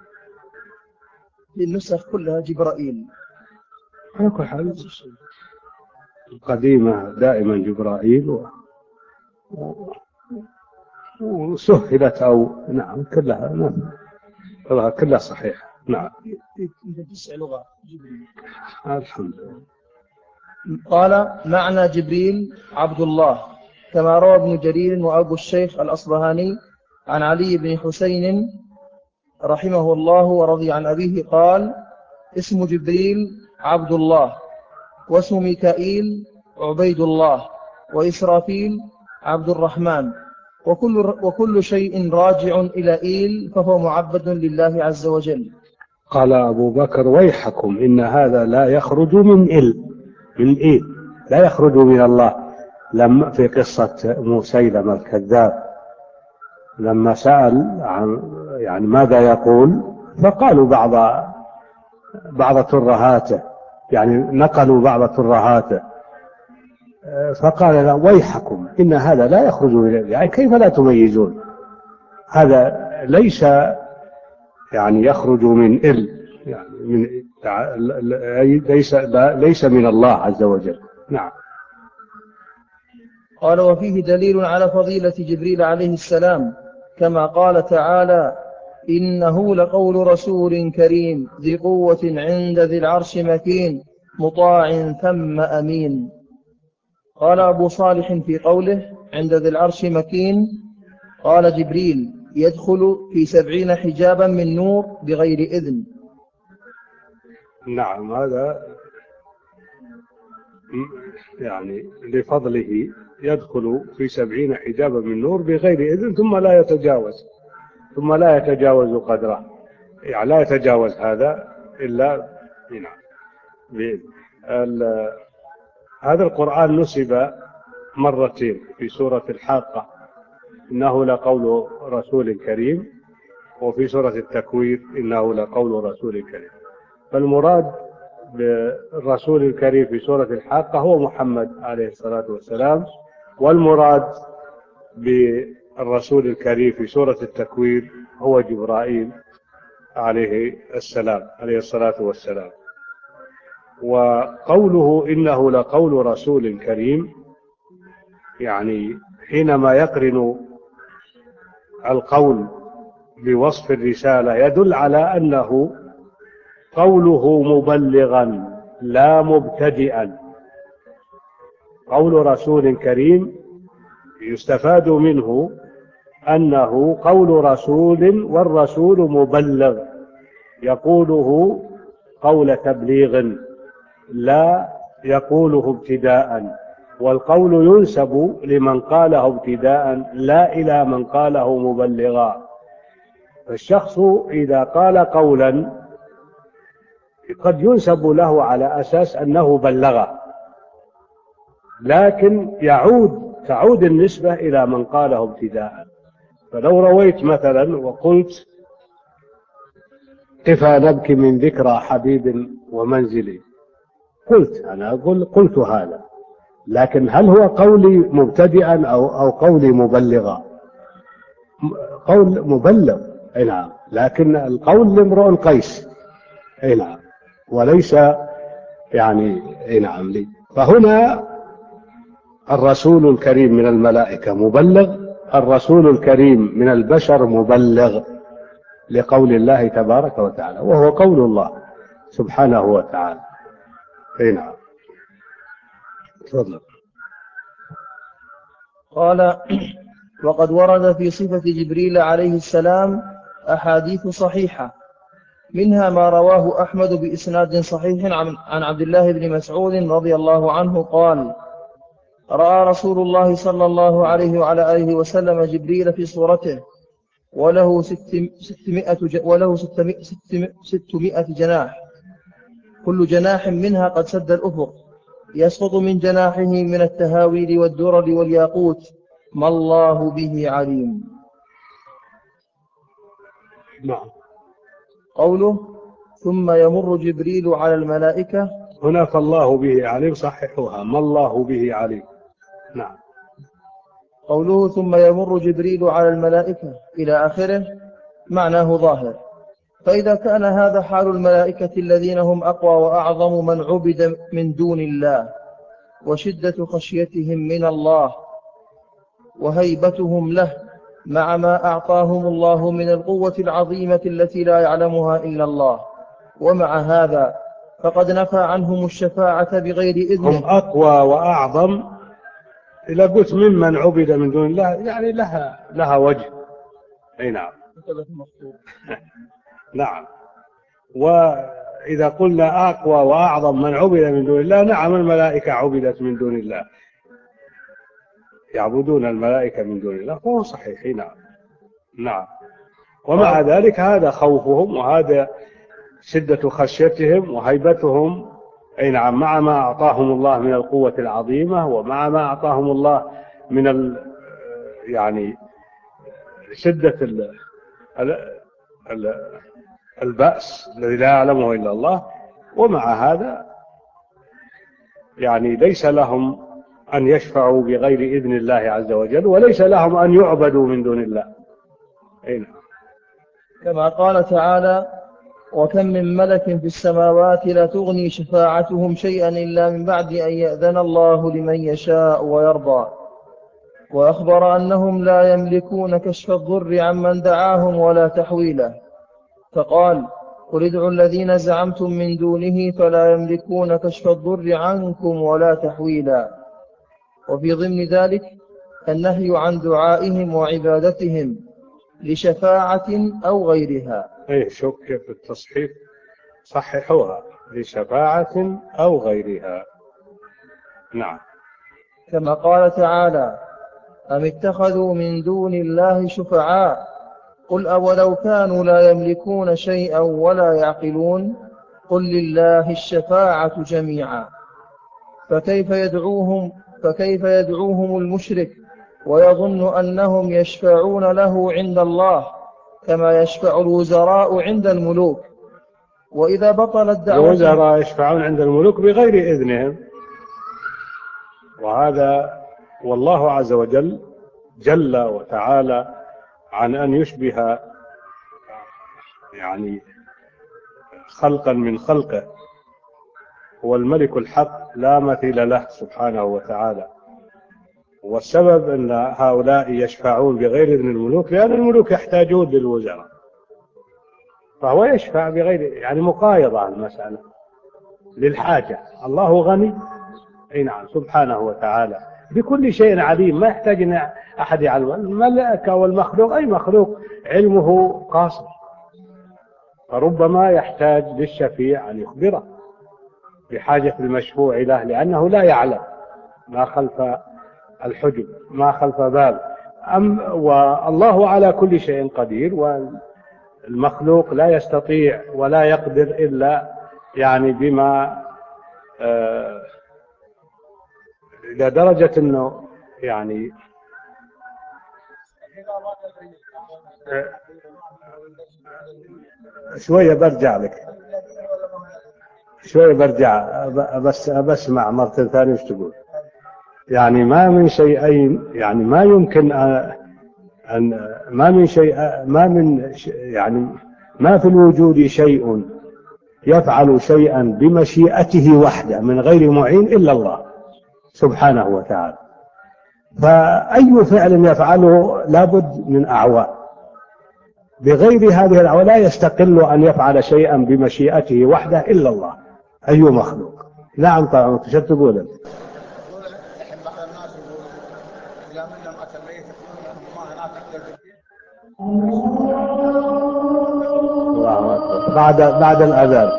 النسخ كلها جبرائيل. على كل حال القديمة دائما جبرائيل و... و... وسهلت أو نعم كلها نعم كلها صحيحة. نعم تسع لغات جبريل. الحمد لله. قال معنى جبريل عبد الله، كما روى ابن جرير وأبو الشيخ الأصبهاني عن علي بن حسين رحمه الله ورضي عن أبيه قال اسم جبريل عبد الله، واسم ميكائيل عبيد الله، وإسرافيل عبد الرحمن، وكل, وكل شيء راجع إلى إيل فهو معبد لله عز وجل. قال أبو بكر ويحكم إن هذا لا يخرج من إل من إيل لا يخرج من الله. لما في قصة مسيلمة الكذاب لما سأل عن يعني ماذا يقول فقالوا بعض بعض ترهاته يعني نقلوا بعض ترهاته فقال لا ويحكم إن هذا لا يخرج من إل يعني كيف لا تميزون هذا ليس يعني يخرج من إل يعني من ليس ليس من الله عز وجل. نعم. قال وفيه دليل على فضيلة جبريل عليه السلام، كما قال تعالى إنه لقول رسول كريم ذي قوة عند ذي العرش مكين مطاع ثم أمين. قال أبو صالح في قوله عند ذي العرش مكين، قال جبريل يدخل في سبعين حجابا من نور بغير إذن. نعم هذا يعني لفضله يدخل في سبعين حجابا من نور بغير إذن ثم لا يتجاوز ثم لا يتجاوز قدره يعني لا يتجاوز هذا إلا بإذن. هذا القرآن نسب مرتين في سورة الحاقة إنه لقول رسول كريم وفي سورة التكوير إنه لقول رسول كريم. فالمراد بالرسول الكريم في سورة الحاقة هو محمد عليه الصلاة والسلام، والمراد بالرسول الكريم في سورة التكوير هو جبرائيل عليه السلام عليه الصلاة والسلام. وقوله إنه لقول رسول كريم يعني حينما يقرن القول بوصف الرسالة يدل على أنه قوله مبلغا لا مبتدئا. قول رسول كريم يستفاد منه أنه قول رسول والرسول مبلغ يقوله قول تبليغ لا يقوله ابتداء، والقول ينسب لمن قاله ابتداء لا إلى من قاله مبلغا. فالشخص إذا قال قولا قد ينسب له على أساس أنه بلغه، لكن يعود تعود النسبة إلى من قاله ابتداء. فلو رويت مثلا وقلت كفى نبكي من ذكرى حبيب ومنزلي، قلت أنا أقول قلت هذا، لكن هل هو قولي مبتدئا أو, أو قولي مبلغا؟ قول مبلغ أي نعم، لكن القول لامرؤ القيس أي نعم وليس يعني أي نعم لي. فهنا الرسول الكريم من الملائكة مبلغ، الرسول الكريم من البشر مبلغ لقول الله تبارك وتعالى، وهو قول الله سبحانه وتعالى. أي نعم. تفضل. قال وقد ورد في صفة جبريل عليه السلام أحاديث صحيحة، منها ما رواه أحمد بإسناد صحيح عن عبد الله بن مسعود رضي الله عنه قال رأى رسول الله صلى الله عليه وعلى آله وسلم جبريل في صورته وله ستمائة وله ستمائة جناح، كل جناح منها قد سد الأفق، يسقط من جناحه من التهاويل والدرر والياقوت ما الله به عليم. نعم. قوله ثم يمر جبريل على الملائكة، هنا فالله به عليم صححوها ما الله به عليم. نعم. قوله ثم يمر جبريل على الملائكة إلى آخره معناه ظاهر. فإذا كان هذا حال الملائكة الذين هم أقوى وأعظم من عبد من دون الله، وشدة خشيتهم من الله وهيبتهم له مع ما أعطاهم الله من القوة العظيمة التي لا يعلمها إلا الله، ومع هذا فقد نفى عنهم الشفاعة بغير إذنه. هم أقوى وأعظم، إذا قلت ممن عبد من دون الله يعني لها لها وجه. أي نعم. نعم. وإذا قلنا أقوى وأعظم من عبد من دون الله، نعم الملائكة عبدت من دون الله، يعبدون الملائكة من دون الله، فهو صحيح. نعم. نعم. ومع ذلك هذا خوفهم وهذا شدة خشيتهم وهيبتهم. أي نعم. مع ما أعطاهم الله من القوة العظيمة، ومع ما أعطاهم الله من ال يعني شدة ال ال البأس الذي لا يعلمه إلا الله، ومع هذا يعني ليس لهم أن يشفعوا بغير إذن الله عز وجل، وليس لهم أن يعبدوا من دون الله. أين؟ كما قال تعالى وكم من ملك في السماوات لا تغني شفاعتهم شيئا إلا من بعد أن يأذن الله لمن يشاء ويرضى. وأخبر أنهم لا يملكون كشف الضر عمن دعاهم ولا تحويله، فقال قل ادعوا الذين زعمتم من دونه فلا يملكون كشف الضر عنكم ولا تحويلا. وفي ضمن ذلك النهي عن دعائهم وعبادتهم لشفاعة أو غيرها. أي شك في التصحيح، صححوها لشفاعة أو غيرها. نعم. كما قال تعالى أم اتخذوا من دون الله شفعاء قل أولو كانوا لا يملكون شيئا ولا يعقلون قل لله الشفاعة جميعا. فكيف يدعوهم فكيف يدعوهم المشرك ويظن أنهم يشفعون له عند الله كما يشفع الوزراء عند الملوك؟ وإذا بطلت دعوتهم، الوزراء يشفعون عند الملوك بغير إذنهم، وهذا والله عز وجل جل وتعالى عن أن يشبه يعني خلقا من خلقه، هو الملك الحق لا مثيل له سبحانه وتعالى. والسبب أن هؤلاء يشفعون بغير إذن الملوك لأن الملوك يحتاجون للوزراء، فهو يشفع بغير يعني مقايضة المسألة للحاجة. الله غني، أي نعم، سبحانه وتعالى بكل شيء عليم، ما يحتاج أن أحد يعلم. الملائكة والمخلوق، أي مخلوق علمه قاصر، فربما يحتاج للشفيع أن يخبره بحاجة المشفوع له، لأنه لا يعلم ما خلف الحجب، ما خلف باب. أم والله على كل شيء قدير، والمخلوق لا يستطيع ولا يقدر إلا يعني بما آه إلى درجة أنه يعني آه شوية برجع لك شوية برجع بس بسمع مرة ثانية وش تقول. يعني ما من شيئين، يعني ما يمكن أن ما من شيء ما من يعني ما في الوجود شيء يفعل شيئا بمشيئته وحده من غير معين إلا الله سبحانه وتعالى. فأي فعل يفعله لابد من أعوان، بغير هذه الأعوان لا يستقل أن يفعل شيئا بمشيئته وحده إلا الله أي مخلوق. نعم طبعا. شو تقول أنت؟ الله أكبر. بعد بعد الأذان.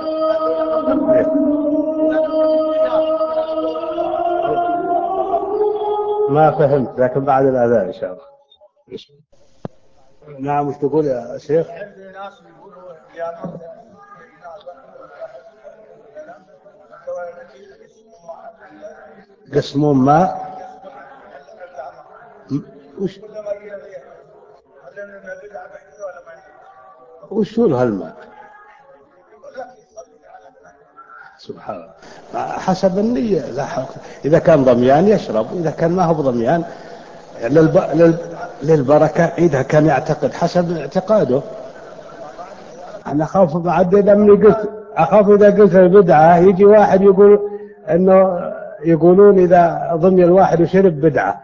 ما فهمت، لكن بعد الأذان إن شاء الله. نعم. وش تقول يا شيخ؟ قسمون ما وش وش هو هالماء؟ سبحان الله، حسب النية. لا حق. إذا كان ضميان يشرب، إذا كان ما هو ضميان للب... لل... للبركة إذا كان يعتقد حسب اعتقاده. أنا أخاف بعد إذا مني قلت أخاف إذا قلت البدعة يجي واحد يقول إنه يقولون إذا ضمن الواحد وشرب بدعة.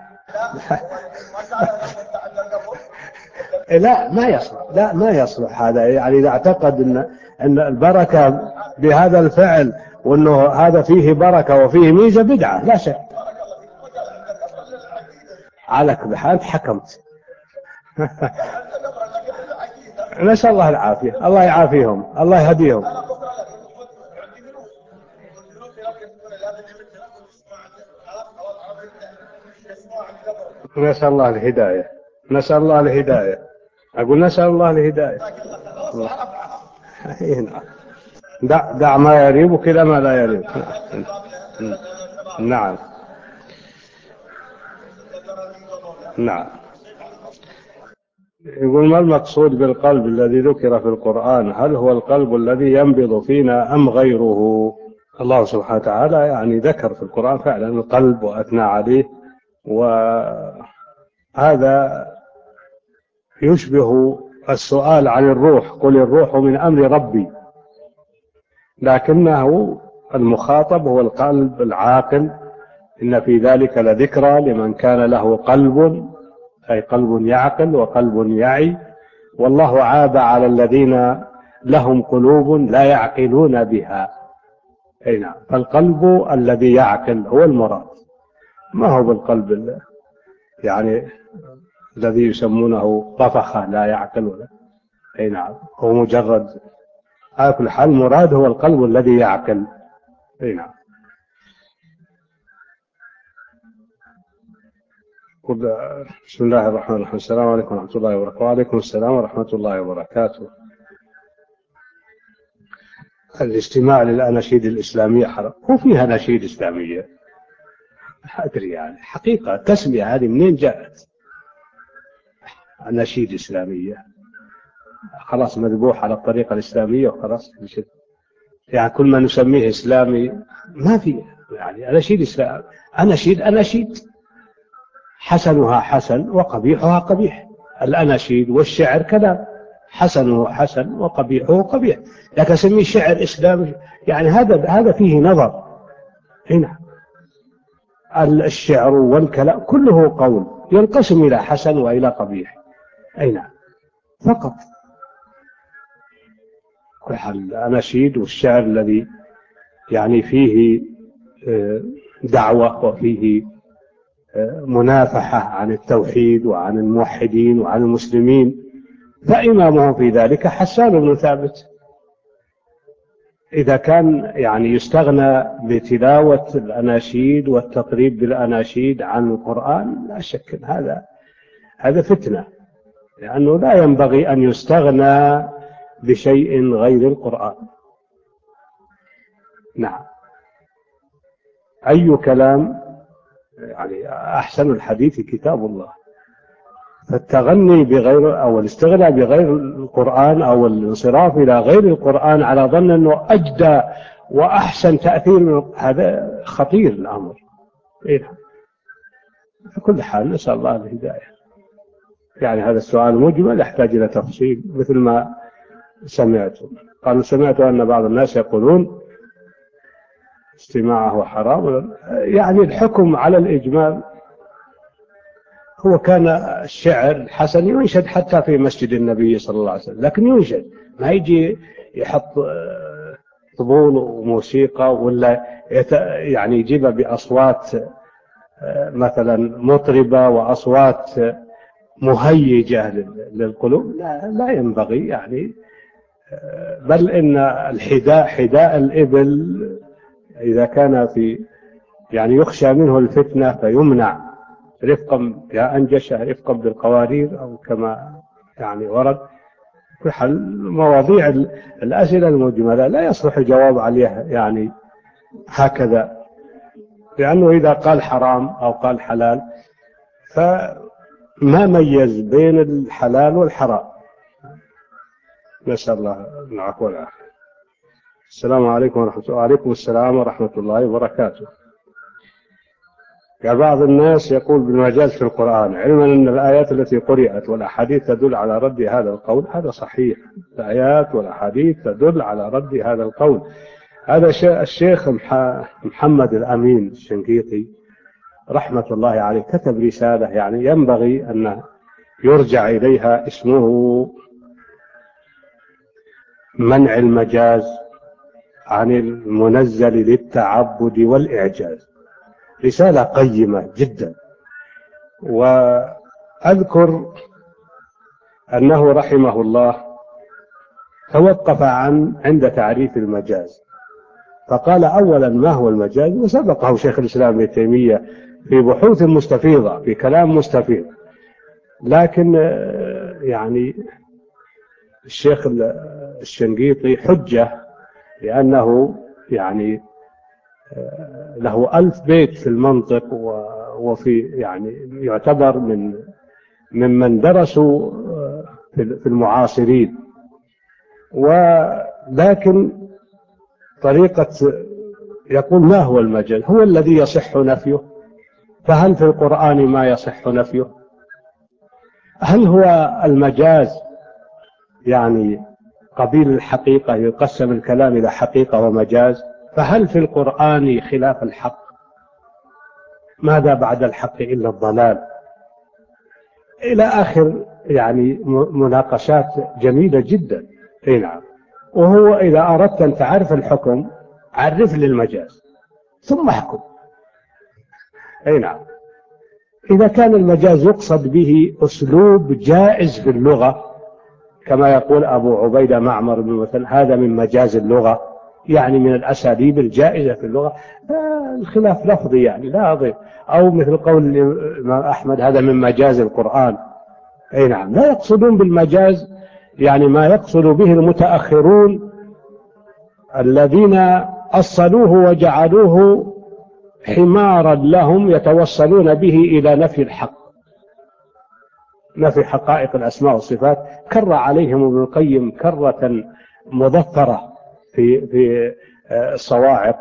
لا ما يصلح، لا ما يصلح هذا. يعني إذا اعتقد إن إن البركة بهذا الفعل وإنه هذا فيه بركة وفيه ميزة، بدعة لا شك. عليك بحال حكمت. نسأل الله العافية، الله يعافيهم، الله يهديهم. نسأل الله الهداية، نسأل الله الهداية، أقول نسأل الله الهداية. الله. دع, دع ما يريبك إلى ما لا يريبك. نعم نعم. يقول ما المقصود بالقلب الذي ذكر في القرآن؟ هل هو القلب الذي ينبض فينا أم غيره؟ الله سبحانه وتعالى يعني ذكر في القرآن فعلا القلب وأثنى عليه، وهذا يشبه السؤال عن الروح، قل الروح من أمر ربي، لكنه المخاطب هو القلب العاقل. إن في ذلك لذكرى لمن كان له قلب، أي قلب يعقل وقلب يعي. والله عاب على الذين لهم قلوب لا يعقلون بها. أي نعم، فالقلب الذي يعقل هو المراد، ما هو بالقلب يعني الذي يسمونه طفخة لا يعقل ولا. أي نعم، هو مجرد على كل حال المراد هو القلب الذي يعقل. أي نعم. بسم الله الرحمن الرحيم. السلام عليكم ورحمة الله وبركاته. وعليكم السلام ورحمة الله وبركاته. الاستماع للأناشيد الإسلامية حرام؟ هو فيها أناشيد إسلامية؟ أدري يعني حقيقة التسمية هذه منين جاءت؟ أناشيد إسلامية خلاص مذبوح على الطريقة الإسلامية وخلاص. يعني كل ما نسميه إسلامي ما في. يعني أناشيد إسلام، أناشيد أناشيد حسنها حسن وقبيحها قبيح. الأناشيد والشعر كذا، حسنه حسن وقبيحه قبيح، لكن أسميه شعر إسلامي يعني هذا هذا فيه نظر. هنا الشعر والكلام كله قول ينقسم إلى حسن وإلى قبيح. أي نعم، فقط. الأناشيد والشعر الذي يعني فيه دعوة وفيه منافحة عن التوحيد وعن الموحدين وعن المسلمين، فإمامه في ذلك حسان بن ثابت. إذا كان يعني يستغنى بتلاوة الأناشيد والتقريب بالأناشيد عن القرآن، لا شك هذا هذا فتنة، لأنه لا ينبغي أن يستغنى بشيء غير القرآن. نعم. أي كلام يعني أحسن الحديث كتاب الله، فالتغني بغير أو الاستغناء بغير القرآن أو الانصراف إلى غير القرآن على ظن أنه أجدى وأحسن تأثير، هذا خطير الأمر. إيه؟ في كل حال نسأل الله الهداية. يعني هذا السؤال مجمل يحتاج إلى تفصيل مثل ما سمعتم. قالوا سمعت أن بعض الناس يقولون استماعه حرام. يعني الحكم على الإجمال، هو كان الشعر الحسن ينشد حتى في مسجد النبي صلى الله عليه وسلم، لكن ينشد، ما يجي يحط طبول وموسيقى ولا يعني يجيبها بأصوات مثلا مطربة وأصوات مهيجة للقلوب. لا, لا ينبغي يعني. بل إن الحداء حداء الإبل إذا كان في يعني يخشى منه الفتنة فيمنع رفقا يا أنجشة رفقا بالقوارير أو كما يعني ورد في حل مواضيع الأسئلة المجملة لا يصلح الجواب عليها يعني هكذا، لأنه إذا قال حرام أو قال حلال فما ميز بين الحلال والحرام. نسأل الله العفو والعافية. السلام عليكم ورحمة الله. وعليكم السلام ورحمة الله وبركاته. قال بعض الناس يقول بالمجاز في القرآن، علما أن الآيات التي قرأت والأحاديث تدل على رد هذا القول. هذا صحيح، الآيات والأحاديث تدل على رد هذا القول. هذا الشيخ محمد الأمين الشنقيطي رحمة الله عليه كتب رسالة يعني ينبغي أن يرجع إليها، اسمه منع المجاز عن المنزل للتعبد والإعجاز. رسالة قيمة جدا. وأذكر أنه رحمه الله توقف عن عند تعريف المجاز، فقال أولا ما هو المجاز، وسبقه شيخ الإسلام ابن تيمية في بحوث مستفيضة في كلام مستفيض، لكن يعني الشيخ الشنقيطي حجة لأنه يعني له ألف بيت في المنطق، وفي يعني يعتبر من ممن درسوا في المعاصرين. ولكن طريقة يقول ما هو المجاز؟ هو الذي يصح نفيه، فهل في القرآن ما يصح نفيه؟ هل هو المجاز يعني قبيل الحقيقة، يقسم الكلام إلى حقيقة ومجاز؟ فهل في القرآن خلاف الحق؟ ماذا بعد الحق إلا الضلال؟ إلى آخر يعني مناقشات جميلة جدا. اي نعم. وهو إذا أردت أن تعرف الحكم عرف لي المجاز ثم احكم. اي نعم. إذا كان المجاز يقصد به أسلوب جائز في اللغة، كما يقول أبو عبيدة معمر بن مثل هذا من مجاز اللغة، يعني من الأساليب الجائزة في اللغة، الخلاف لفظي يعني لا أضيف. أو مثل قول الإمام أحمد هذا من مجاز القرآن. أي نعم. لا يقصدون بالمجاز يعني ما يقصد به المتأخرون الذين أصلوه وجعلوه حمارا لهم يتوصلون به إلى نفي الحق، نفي حقائق الأسماء والصفات. كر عليهم ابن القيم كرة مضطرة في في الصواعق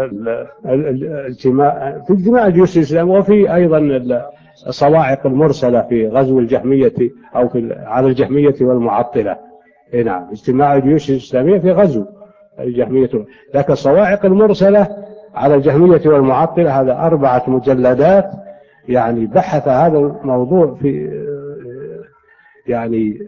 الجماع في اجتماع الجيوش الإسلامية، وفي أيضا الصواعق المرسلة في غزو الجهمية أو في على الجهمية والمعطلة. نعم. اجتماع الجيوش الإسلامية في غزو الجهمية، لكن الصواعق المرسلة على الجهمية والمعطلة هذا أربعة مجلدات يعني بحث هذا الموضوع في يعني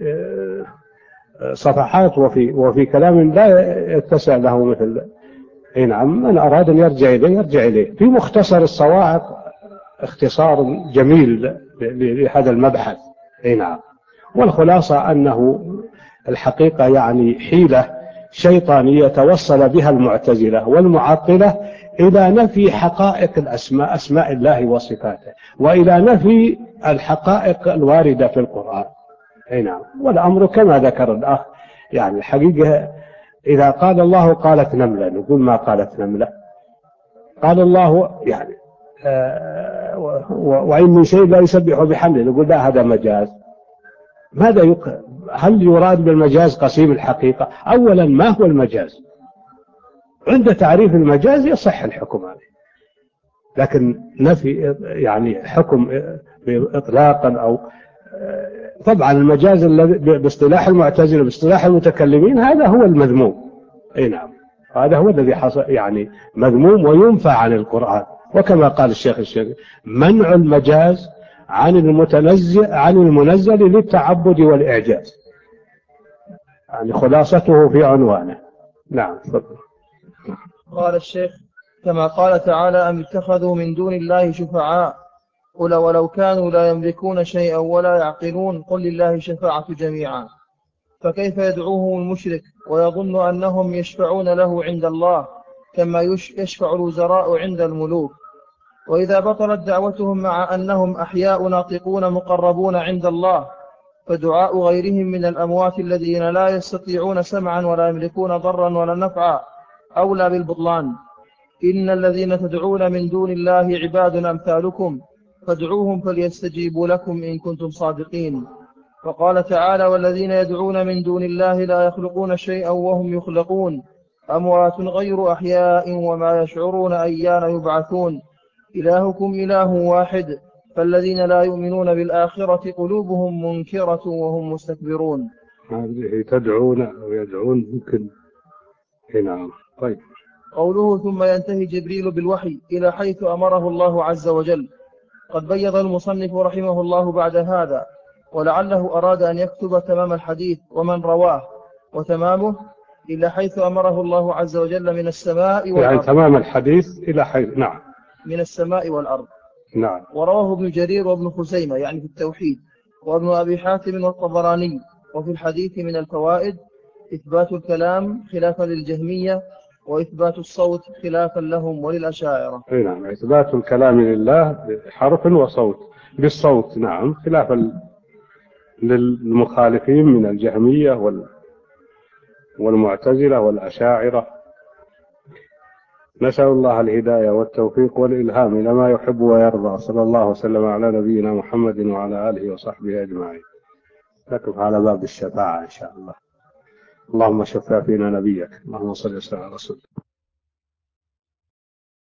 صفحات وفي وفي كلام لا يتسع له مثل. اي نعم. من أراد أن يرجع إليه يرجع إليه في مختصر الصواعق، اختصار جميل لهذا المبحث. اي نعم. والخلاصة أنه الحقيقة يعني حيلة شيطانية توصل بها المعتزلة والمعطلة إلى نفي حقائق الأسماء، أسماء الله وصفاته، وإلى نفي الحقائق الواردة في القرآن. أي نعم. والأمر كما ذكر الأخ يعني الحقيقة إذا قال الله قالت نملة نقول ما قالت نملة، قال الله يعني آه وإن من شيء لا يسبح بحمده نقول لا هذا مجاز. ماذا يق... هل يراد بالمجاز قسيم الحقيقة؟ أولا ما هو المجاز؟ عند تعريف المجاز يصح الحكم عليه، لكن نفي يعني حكم إطلاقا أو طبعا المجاز الذي باصطلاح المعتزلة باصطلاح المتكلمين هذا هو المذموم. اي نعم. هذا هو الذي حصل يعني مذموم وينفى عن القرآن. وكما قال الشيخ الشيخ منع المجاز عن المتنزل عن المنزل للتعبد والإعجاز، يعني خلاصته في عنوانه. نعم. تفضل. قال الشيخ كما قال تعالى أم اتخذوا من دون الله شفعاء قل ولو كانوا لا يملكون شيئا ولا يعقلون قل لله الشفاعة جميعا. فكيف يدعوهم المشرك ويظن أنهم يشفعون له عند الله كما يشفع الوزراء عند الملوك؟ وإذا بطلت دعوتهم مع أنهم أحياء ناطقون مقربون عند الله، فدعاء غيرهم من الأموات الذين لا يستطيعون سمعا ولا يملكون ضرا ولا نفعا أولى بالبطلان. إن الذين تدعون من دون الله عباد أمثالكم فادعوهم فليستجيبوا لكم إن كنتم صادقين. وقال تعالى والذين يدعون من دون الله لا يخلقون شيئا وهم يخلقون أموات غير أحياء وما يشعرون أيان يبعثون إلهكم إله واحد، فالذين لا يؤمنون بالآخرة قلوبهم منكرة وهم مستكبرون. هذه تدعون أو يدعون ممكن. نعم. طيب. قوله ثم ينتهي جبريل بالوحي إلى حيث أمره الله عز وجل. قد بيض المصنف رحمه الله بعد هذا، ولعله أراد أن يكتب تمام الحديث ومن رواه، وتمامه إلى حيث أمره الله عز وجل من السماء والأرض. يعني تمام الحديث إلى حيث. نعم. من السماء والأرض. نعم. ورواه ابن جرير وابن خزيمة يعني في التوحيد، وابن أبي حاتم والطبراني. وفي الحديث من الفوائد إثبات الكلام خلافا للجهمية، وإثبات الصوت خلافا لهم وللأشاعرة. نعم. إثبات الكلام لله بحرف وصوت، بالصوت. نعم. خلافا للمخالفين من الجهمية والمعتزلة والأشاعرة. نسأل الله الهداية والتوفيق والإلهام إلى ما يحب ويرضى. صلى الله وسلم على نبينا محمد وعلى آله وصحبه أجمعين. نقف على باب الشفاعة إن شاء الله. اللهم شفع فينا نبيك. اللهم صل وسلم على رسولك.